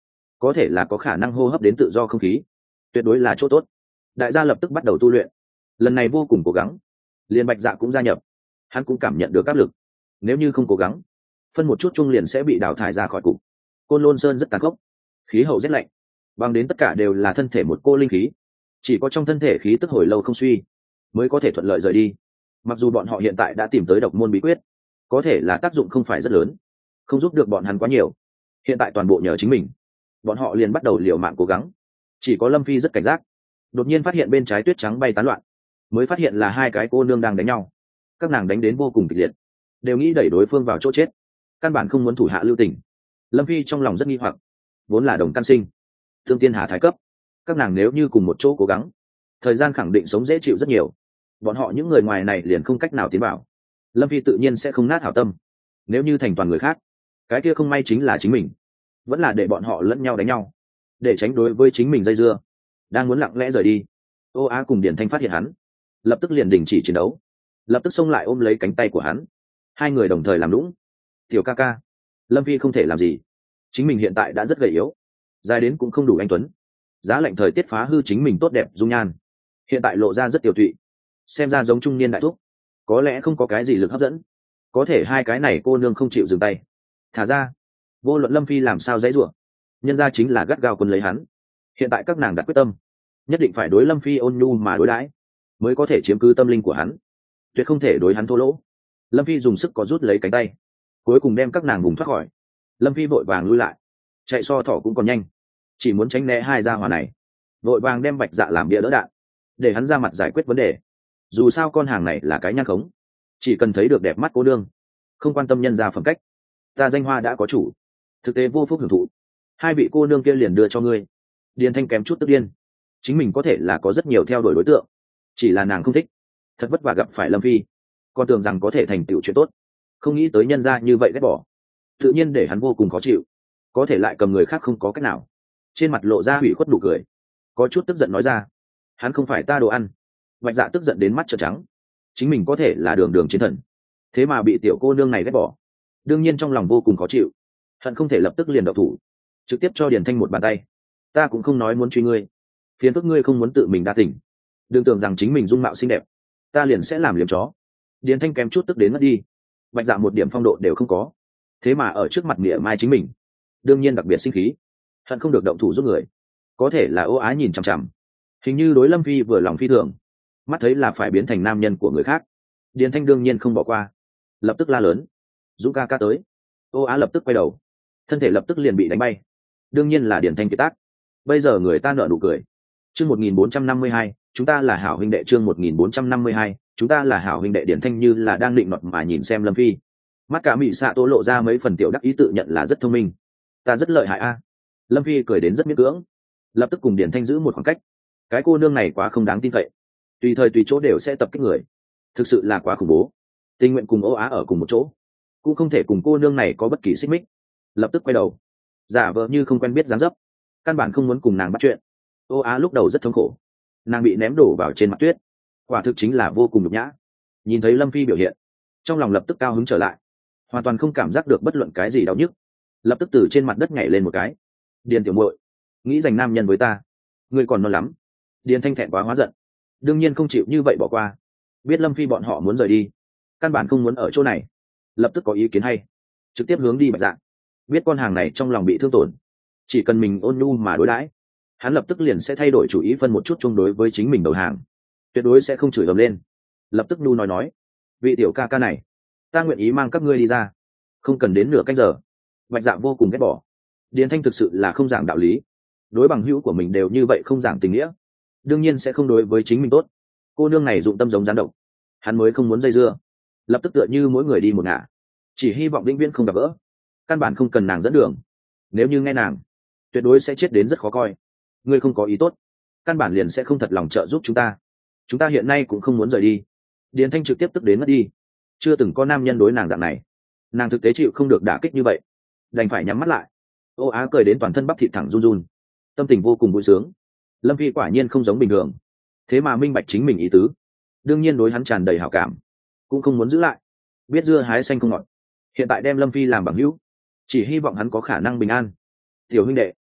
có thể là có khả năng hô hấp đến tự do không khí, tuyệt đối là chỗ tốt. Đại gia lập tức bắt đầu tu luyện, lần này vô cùng cố gắng. Liên Bạch Dạ cũng gia nhập, hắn cũng cảm nhận được áp lực. Nếu như không cố gắng, phân một chút chung liền sẽ bị đào thải ra khỏi cục. Côn Lôn Sơn rất tàn khốc, khí hậu rét lạnh, bằng đến tất cả đều là thân thể một cô linh khí, chỉ có trong thân thể khí tức hồi lâu không suy mới có thể thuận lợi rời đi. Mặc dù bọn họ hiện tại đã tìm tới độc môn bí quyết, có thể là tác dụng không phải rất lớn, không giúp được bọn hắn quá nhiều. Hiện tại toàn bộ nhờ chính mình, bọn họ liền bắt đầu liều mạng cố gắng. Chỉ có Lâm Phi rất cảnh giác, đột nhiên phát hiện bên trái tuyết trắng bay tán loạn, mới phát hiện là hai cái cô nương đang đánh nhau. Các nàng đánh đến vô cùng kịch liệt, đều nghĩ đẩy đối phương vào chỗ chết, căn bản không muốn thủ hạ lưu tình. Lâm Phi trong lòng rất nghi hoặc, vốn là đồng căn sinh, thương tiên hà thái cấp, các nàng nếu như cùng một chỗ cố gắng, thời gian khẳng định sống dễ chịu rất nhiều. Bọn họ những người ngoài này liền không cách nào tiến vào, Lâm Phi tự nhiên sẽ không nát hảo tâm. Nếu như thành toàn người khác, cái kia không may chính là chính mình. Vẫn là để bọn họ lẫn nhau đánh nhau, để tránh đối với chính mình dây dưa. Đang muốn lặng lẽ rời đi, Ô Á cùng Điển Thanh phát hiện hắn, lập tức liền đình chỉ chiến đấu, lập tức xông lại ôm lấy cánh tay của hắn. Hai người đồng thời làm lũng. Tiểu ca ca, Lâm Phi không thể làm gì, chính mình hiện tại đã rất gầy yếu, dài đến cũng không đủ anh tuấn, giá lạnh thời tiết phá hư chính mình tốt đẹp dung nhan, hiện tại lộ ra rất tiểu tụy, xem ra giống trung niên đại thúc, có lẽ không có cái gì lực hấp dẫn. Có thể hai cái này cô nương không chịu dừng tay, thả ra. Vô luận Lâm Phi làm sao dãy rủa, nhân ra chính là gắt gao quân lấy hắn. Hiện tại các nàng đặt quyết tâm, nhất định phải đối Lâm Phi ôn nhu mà đối đãi, mới có thể chiếm cứ tâm linh của hắn, tuyệt không thể đối hắn thô lỗ. Lâm Phi dùng sức có rút lấy cánh tay, cuối cùng đem các nàng vùng thoát khỏi. Lâm Phi vội vàng lui lại, chạy so thỏ cũng còn nhanh, chỉ muốn tránh né hai gia hỏa này, vội vàng đem Bạch Dạ làm bia đỡ đạn, để hắn ra mặt giải quyết vấn đề. Dù sao con hàng này là cái nhang khống, chỉ cần thấy được đẹp mắt cô nương, không quan tâm nhân gia phẩm cách. Ta danh hoa đã có chủ, thực tế vô phúc hưởng thụ, hai vị cô nương kia liền đưa cho ngươi. Điền Thanh kém chút tức điên, chính mình có thể là có rất nhiều theo đuổi đối tượng, chỉ là nàng không thích. Thật vất vả gặp phải Lâm Phi, còn tưởng rằng có thể thành tựu chuyện tốt, không nghĩ tới nhân gia như vậy ghét bỏ, tự nhiên để hắn vô cùng khó chịu. Có thể lại cầm người khác không có cách nào, trên mặt lộ ra hủy khuất nụ cười, có chút tức giận nói ra, hắn không phải ta đồ ăn. Bạch Dạ tức giận đến mắt trợn trắng, chính mình có thể là đường đường chiến thần, thế mà bị tiểu cô nương này ghét bỏ, đương nhiên trong lòng vô cùng khó chịu, hận không thể lập tức liền độc thủ, trực tiếp cho Điền Thanh một bàn tay. Ta cũng không nói muốn truy ngươi, phiền phức ngươi không muốn tự mình đa tình, đừng tưởng rằng chính mình dung mạo xinh đẹp, ta liền sẽ làm liếm chó. Điền Thanh kém chút tức đến mất đi, Bạch Dạ một điểm phong độ đều không có, thế mà ở trước mặt nghĩa mai chính mình, đương nhiên đặc biệt sinh khí, hận không được động thủ giúp người. Có thể là Ô Á nhìn chằm chằm, hình như đối Lâm Phi vừa lòng phi thường, mắt thấy là phải biến thành nam nhân của người khác. Điền Thanh đương nhiên không bỏ qua, lập tức la lớn, Dũng ca ca tới. Ô Á lập tức quay đầu, thân thể lập tức liền bị đánh bay, đương nhiên là Điền Thanh kiệt tác. Bây giờ người ta nở nụ cười. Chương một nghìn bốn trăm năm mươi hai, chúng ta là hảo huynh đệ. Chương một nghìn bốn trăm năm mươi hai, chúng ta là hảo huynh đệ. Điền Thanh như là đang định nọt mà nhìn xem Lâm Phi, mắt cả mị xạ tố lộ ra mấy phần tiểu đắc ý, tự nhận là rất thông minh, ta rất lợi hại a. Lâm Phi cười đến rất miễn cưỡng, lập tức cùng Điền Thanh giữ một khoảng cách. Cái cô nương này quá không đáng tin cậy, tùy thời tùy chỗ đều sẽ tập kích người, thực sự là quá khủng bố. Tình nguyện cùng Ô Á ở cùng một chỗ, cũng không thể cùng cô nương này có bất kỳ xích mích. Lập tức quay đầu, giả vờ như không quen biết dáng dấp, căn bản không muốn cùng nàng bắt chuyện. Ô Á lúc đầu rất thống khổ, nàng bị ném đổ vào trên mặt tuyết, quả thực chính là vô cùng nhục nhã. Nhìn thấy Lâm Phi biểu hiện, trong lòng lập tức cao hứng trở lại, hoàn toàn không cảm giác được bất luận cái gì đau nhức, lập tức từ trên mặt đất nhảy lên một cái. Điền tiểu muội, nghĩ giành nam nhân với ta, ngươi còn non lắm. Điền Thanh thẹn quá hóa giận, đương nhiên không chịu như vậy bỏ qua, biết Lâm Phi bọn họ muốn rời đi, căn bản không muốn ở chỗ này, lập tức có ý kiến hay, trực tiếp hướng đi Bạch Dạ. Biết con hàng này trong lòng bị thương tổn, chỉ cần mình ôn nhu mà đối đãi, hắn lập tức liền sẽ thay đổi chủ ý, phân một chút chung đối với chính mình đầu hàng, tuyệt đối sẽ không chửi ầm lên. Lập tức nu nói nói, vị tiểu ca ca này, ta nguyện ý mang các ngươi đi ra, không cần đến nửa canh giờ. Bạch Dạ vô cùng ghét bỏ, Điền Thanh thực sự là không giảng đạo lý, đối bằng hữu của mình đều như vậy không giảng tình nghĩa, đương nhiên sẽ không đối với chính mình tốt. Cô nương này dụng tâm giống gián độc, hắn mới không muốn dây dưa, lập tức tựa như mỗi người đi một ngả, chỉ hy vọng vĩnh viễn không gặp gỡ, căn bản không cần nàng dẫn đường. Nếu như nghe nàng, tuyệt đối sẽ chết đến rất khó coi. Ngươi không có ý tốt, căn bản liền sẽ không thật lòng trợ giúp chúng ta, chúng ta hiện nay cũng không muốn rời đi. Điền Thanh trực tiếp tức đến mất đi, chưa từng có nam nhân đối nàng dạng này, nàng thực tế chịu không được đả kích như vậy, đành phải nhắm mắt lại. Ô Á cười đến toàn thân bắp thịt thẳng run run, tâm tình vô cùng vui sướng. Lâm Phi quả nhiên không giống bình thường, thế mà minh bạch chính mình ý tứ, đương nhiên đối hắn tràn đầy hảo cảm, cũng không muốn giữ lại. Biết dưa hái xanh không ngọt, hiện tại đem Lâm Phi làm bằng hữu, chỉ hy vọng hắn có khả năng bình an. Tiểu huynh đệ,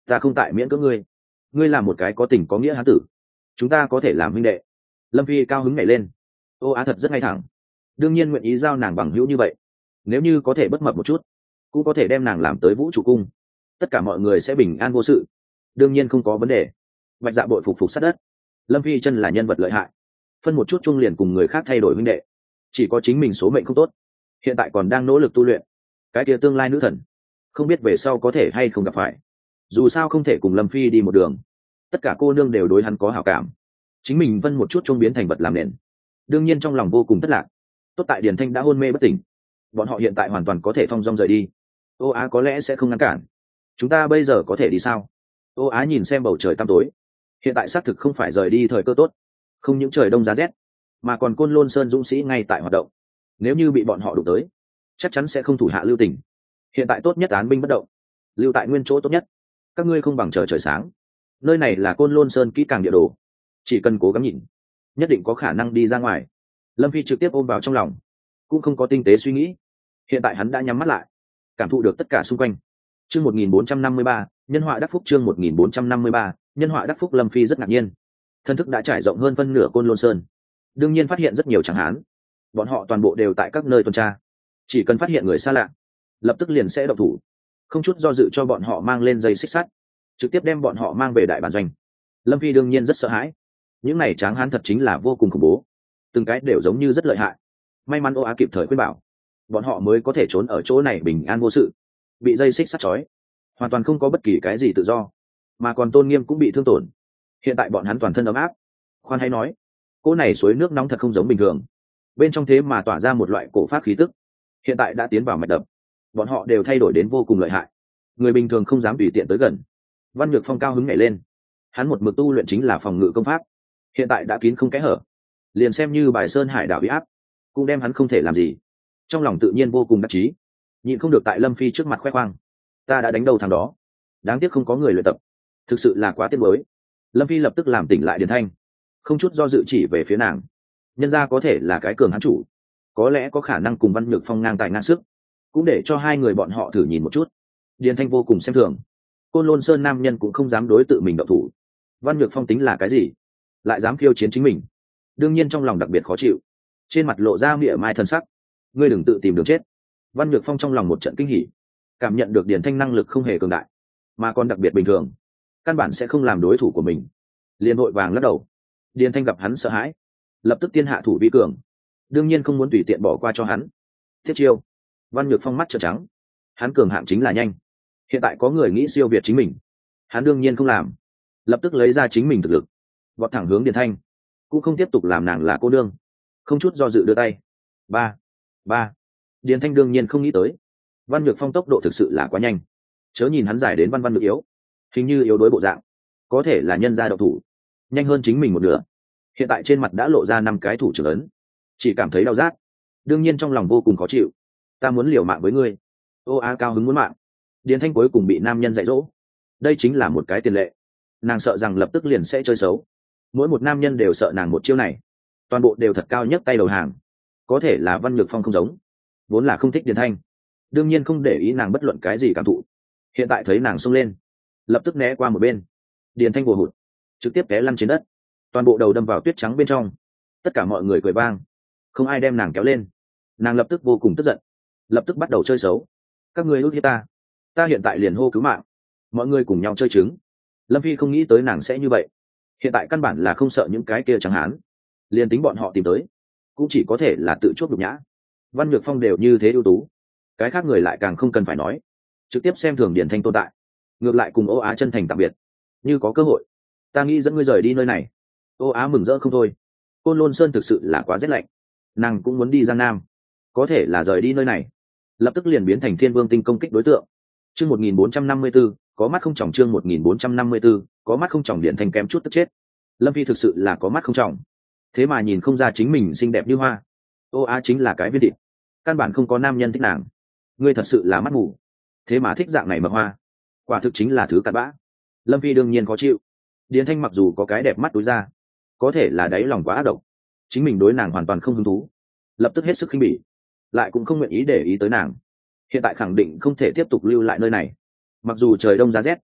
ta không tại miễn cưỡng ngươi, ngươi là một cái có tình có nghĩa hán tử, chúng ta có thể làm huynh đệ. Lâm phi cao hứng nhảy lên. Ô á thật rất ngay thẳng, đương nhiên nguyện ý giao nàng bằng hữu như vậy. Nếu như có thể bất mập một chút, cũng có thể đem nàng làm tới vũ trụ cung, tất cả mọi người sẽ bình an vô sự, đương nhiên không có vấn đề. Bạch Dạ bội phục phục sát đất. Lâm phi chân là nhân vật lợi hại, phân một chút chung liền cùng người khác thay đổi huynh đệ, chỉ có chính mình số mệnh không tốt, hiện tại còn đang nỗ lực tu luyện. Cái kia tương lai nữ thần không biết về sau có thể hay không gặp phải, dù sao không thể cùng Lâm phi đi một đường, tất cả cô nương đều đối hắn có hảo cảm, chính mình vân một chút chung biến thành vật làm nền, đương nhiên trong lòng vô cùng thất lạc. Tốt tại Điền Thanh đã hôn mê bất tỉnh, bọn họ hiện tại hoàn toàn có thể thong dong rời đi. Ô á có lẽ sẽ không ngăn cản, chúng ta bây giờ có thể đi sao? Ô á nhìn xem bầu trời tăm tối, hiện tại xác thực không phải rời đi thời cơ tốt, không những trời đông giá rét mà còn Côn Lôn Sơn dũng sĩ ngay tại hoạt động, nếu như bị bọn họ đụng tới chắc chắn sẽ không thủ hạ lưu tình. Hiện tại tốt nhất án binh bất động, lưu tại nguyên chỗ tốt nhất. Các ngươi không bằng chờ trời sáng, nơi này là Côn Lôn Sơn kỹ càng địa đồ, chỉ cần cố gắng nhìn nhất định có khả năng đi ra ngoài. Lâm phi trực tiếp ôm vào trong lòng, cũng không có tinh tế suy nghĩ, hiện tại hắn đã nhắm mắt lại, cảm thụ được tất cả xung quanh. Chương một nghìn bốn trăm năm mươi ba, nhân họa đắc phúc. Chương một nghìn bốn trăm năm mươi ba, nhân họa đắc phúc. Lâm phi rất ngạc nhiên, thân thức đã trải rộng hơn phân nửa Côn Lôn Sơn, đương nhiên phát hiện rất nhiều chẳng hán, bọn họ toàn bộ đều tại các nơi tuần tra, chỉ cần phát hiện người xa lạ lập tức liền sẽ động thủ, không chút do dự cho bọn họ mang lên dây xích sắt, trực tiếp đem bọn họ mang về đại bản doanh. Lâm phi đương nhiên rất sợ hãi, những này tráng hán thật chính là vô cùng khủng bố, từng cái đều giống như rất lợi hại. May mắn Ô Á kịp thời khuyên bảo, bọn họ mới có thể trốn ở chỗ này bình an vô sự. Bị dây xích sắt trói, hoàn toàn không có bất kỳ cái gì tự do, mà còn tôn nghiêm cũng bị thương tổn. Hiện tại bọn hắn toàn thân ấm áp. Khoan hay nói, cỗ này suối nước nóng thật không giống bình thường, bên trong thế mà tỏa ra một loại cổ pháp khí tức, hiện tại đã tiến vào mạch đập, bọn họ đều thay đổi đến vô cùng lợi hại, người bình thường không dám tùy tiện tới gần. Văn Nhược Phong cao hứng nhảy lên, hắn một mực tu luyện chính là phòng ngự công pháp, hiện tại đã kín không kẽ hở, liền xem như bài sơn hải đảo uy áp cũng đem hắn không thể làm gì. Trong lòng tự nhiên vô cùng đắc chí, nhịn không được tại Lâm phi trước mặt khoe khoang, ta đã đánh đầu thằng đó, đáng tiếc không có người luyện tập, thực sự là quá tiếc mới. Lâm phi lập tức làm tỉnh lại Điền Thanh, không chút do dự chỉ về phía nàng, nhân ra có thể là cái cường hán chủ, có lẽ có khả năng cùng Văn Nhược Phong ngang tài ngang sức, cũng để cho hai người bọn họ thử nhìn một chút. Điền Thanh vô cùng xem thường, Côn Lôn Sơn nam nhân cũng không dám đối tự mình động thủ, Văn Nhược Phong tính là cái gì lại dám khiêu chiến chính mình, đương nhiên trong lòng đặc biệt khó chịu, trên mặt lộ ra mỉa mai thân sắc. Ngươi đừng tự tìm đường chết. Văn Nhược Phong trong lòng một trận kinh hỉ, cảm nhận được Điền Thanh năng lực không hề cường đại, mà còn đặc biệt bình thường, căn bản sẽ không làm đối thủ của mình, liền vội vàng lắc đầu. Điền Thanh gặp hắn sợ hãi, lập tức tiên hạ thủ vi cường, đương nhiên không muốn tùy tiện bỏ qua cho hắn. Thiết chiêu. Văn Nhược Phong mắt trợn trắng, hắn cường hạng chính là nhanh, hiện tại có người nghĩ siêu việt chính mình, hắn đương nhiên không làm, lập tức lấy ra chính mình thực lực, vọt thẳng hướng Điền Thanh, cũng không tiếp tục làm nàng là cô đương, không chút do dự đưa tay. Ba, ba. Điền Thanh đương nhiên không nghĩ tới, Văn Nhược Phong tốc độ thực sự là quá nhanh, chớ nhìn hắn giải đến văn văn được yếu, hình như yếu đối bộ dạng, có thể là nhân gia độc thủ nhanh hơn chính mình một nửa. Hiện tại trên mặt đã lộ ra năm cái thủ trưởng ấn, chỉ cảm thấy đau rát, đương nhiên trong lòng vô cùng khó chịu. Ta muốn liều mạng với ngươi. Ô Á cao hứng muốn mạng, Điền Thanh cuối cùng bị nam nhân dạy dỗ, đây chính là một cái tiền lệ, nàng sợ rằng lập tức liền sẽ chơi xấu, mỗi một nam nhân đều sợ nàng một chiêu này, toàn bộ đều thật cao nhất tay đầu hàng. Có thể là Văn Nhược Phong không giống, vốn là không thích Điền Thanh, đương nhiên không để ý nàng bất luận cái gì cảm thụ, hiện tại thấy nàng xông lên, lập tức né qua một bên. Điền Thanh vồ hụt, trực tiếp té lăn trên đất, toàn bộ đầu đâm vào tuyết trắng bên trong. Tất cả mọi người cười vang, không ai đem nàng kéo lên. Nàng lập tức vô cùng tức giận, lập tức bắt đầu chơi xấu. Các ngươi ước hiếp ta, ta hiện tại liền hô cứu mạng, mọi người cùng nhau chơi trứng. Lâm phi không nghĩ tới nàng sẽ như vậy, hiện tại căn bản là không sợ những cái kia chẳng hán, liền tính bọn họ tìm tới cũng chỉ có thể là tự chuốc nhục nhã. Văn Nhược Phong đều như thế ưu tú, cái khác người lại càng không cần phải nói, trực tiếp xem thường Điền Thanh tồn tại, ngược lại cùng Ô Á chân thành tạm biệt. Như có cơ hội, ta nghĩ dẫn ngươi rời đi nơi này. Ô Á mừng rỡ không thôi, Côn Lôn Sơn thực sự là quá rét lạnh, nàng cũng muốn đi Giang Nam, có thể là rời đi nơi này lập tức liền biến thành Thiên Vương tinh công kích đối tượng. Chương một nghìn bốn trăm năm mươi 1454, có mắt không tròng. Chương một nghìn bốn trăm năm mươi 1454, có mắt không tròng. Điền Thanh kém chút tức chết. Lâm phi thực sự là có mắt không tròng, thế mà nhìn không ra chính mình xinh đẹp như hoa. Ô Á chính là cái viên thịt, căn bản không có nam nhân thích nàng. Ngươi thật sự là mắt mù, thế mà thích dạng này mập hoa, quả thực chính là thứ cặn bã. Lâm phi đương nhiên khó chịu. Điền Thanh mặc dù có cái đẹp mắt đối ra, có thể là đáy lòng quá ác độc, chính mình đối nàng hoàn toàn không hứng thú, lập tức hết sức khinh bỉ, lại cũng không nguyện ý để ý tới nàng. Hiện tại khẳng định không thể tiếp tục lưu lại nơi này, mặc dù trời đông giá rét,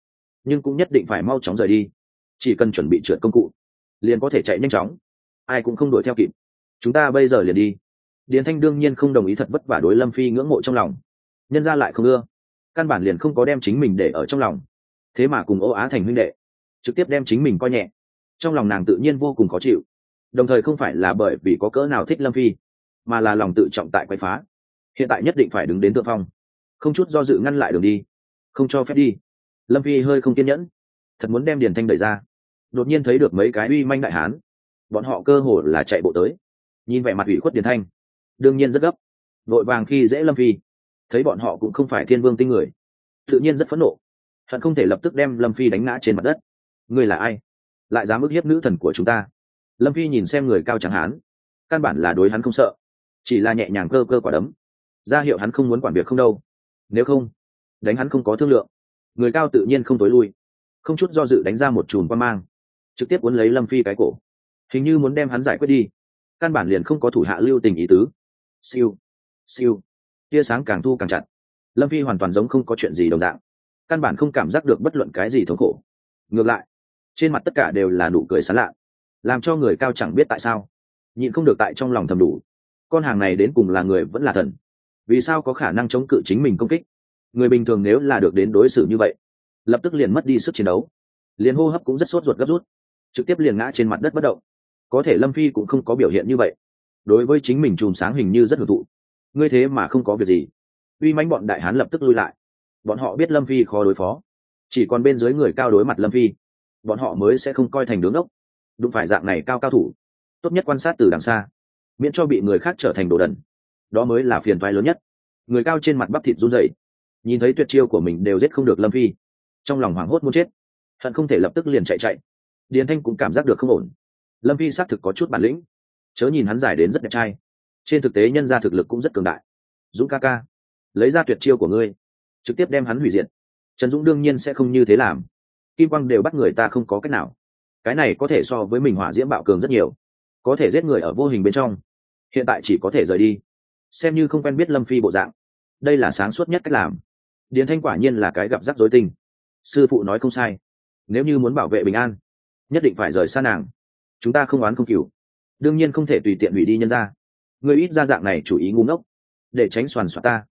nhưng cũng nhất định phải mau chóng rời đi. Chỉ cần chuẩn bị trượt công cụ liền có thể chạy nhanh chóng, ai cũng không đuổi theo kịp. Chúng ta bây giờ liền đi. Điền Thanh đương nhiên không đồng ý, thật vất vả đối Lâm Phi ngưỡng mộ trong lòng, nhân ra lại không ưa, căn bản liền không có đem chính mình để ở trong lòng, thế mà cùng Ô Á thành huynh đệ, trực tiếp đem chính mình coi nhẹ. Trong lòng nàng tự nhiên vô cùng khó chịu, đồng thời không phải là bởi vì có cỡ nào thích Lâm Phi, mà là lòng tự trọng tại quay phá. Hiện tại nhất định phải đứng đến thượng phong, không chút do dự ngăn lại đường đi, không cho phép đi. Lâm Phi hơi không kiên nhẫn, thật muốn đem Điền Thanh đẩy ra, đột nhiên thấy được mấy cái uy manh đại hán, bọn họ cơ hồ là chạy bộ tới, nhìn vẻ mặt ủy khuất Điền Thanh đương nhiên rất gấp, vội vàng khi dễ Lâm Phi. Thấy bọn họ cũng không phải thiên vương tinh người, tự nhiên rất phẫn nộ, hận không thể lập tức đem Lâm Phi đánh ngã trên mặt đất. Ngươi là ai, lại dám ức hiếp nữ thần của chúng ta? Lâm Phi nhìn xem người cao trắng hán, căn bản là đối hắn không sợ, chỉ là nhẹ nhàng cơ cơ quả đấm, ra hiệu hắn không muốn quản việc không đâu, nếu không đánh hắn không có thương lượng. Người cao tự nhiên không tối lui, không chút do dự đánh ra một chùm quan mang, trực tiếp cuốn lấy Lâm Phi cái cổ, hình như muốn đem hắn giải quyết đi, căn bản liền không có thủ hạ lưu tình ý tứ. Siêu siêu, tia sáng càng thu càng chặt, Lâm Phi hoàn toàn giống không có chuyện gì đồng dạng, căn bản không cảm giác được bất luận cái gì thống khổ, ngược lại trên mặt tất cả đều là nụ cười sán lạ, làm cho người cao chẳng biết tại sao nhịn không được tại trong lòng thầm đủ, con hàng này đến cùng là người vẫn là thần, vì sao có khả năng chống cự chính mình công kích? Người bình thường nếu là được đến đối xử như vậy, lập tức liền mất đi sức chiến đấu, liền hô hấp cũng rất sốt ruột gấp rút, trực tiếp liền ngã trên mặt đất bất động. Có thể Lâm Phi cũng không có biểu hiện như vậy, đối với chính mình chùm sáng hình như rất hưởng thụ. Ngươi thế mà không có việc gì? Uy mãnh bọn đại hán lập tức lui lại, bọn họ biết Lâm Phi khó đối phó, chỉ còn bên dưới người cao đối mặt Lâm Phi, bọn họ mới sẽ không coi thành đứng ốc. Đụng phải dạng này cao cao thủ, tốt nhất quan sát từ đằng xa, miễn cho bị người khác trở thành đồ đần, đó mới là phiền toái lớn nhất. Người cao trên mặt bắp thịt run rẩy, nhìn thấy tuyệt chiêu của mình đều giết không được Lâm Phi, trong lòng hoảng hốt muốn chết, hận không thể lập tức liền chạy chạy. Điền Thanh cũng cảm giác được không ổn, Lâm Phi xác thực có chút bản lĩnh, chớ nhìn hắn giải đến rất đẹp trai, trên thực tế nhân ra thực lực cũng rất cường đại. Dũng ca ca, lấy ra tuyệt chiêu của ngươi, trực tiếp đem hắn hủy diệt. Trần Dũng đương nhiên sẽ không như thế làm, kim quang đều bắt người ta không có cách nào, cái này có thể so với mình hỏa diễm bạo cường rất nhiều, có thể giết người ở vô hình bên trong, hiện tại chỉ có thể rời đi, xem như không quen biết Lâm Phi bộ dạng, đây là sáng suốt nhất cách làm. Điền Thanh quả nhiên là cái gặp rắc rối tình, sư phụ nói không sai, nếu như muốn bảo vệ bình an, nhất định phải rời xa nàng. Chúng ta không oán không cừu, đương nhiên không thể tùy tiện hủy đi nhân ra, ngươi ít ra dạng này chủ ý ngu ngốc, để tránh soàn soạt ta.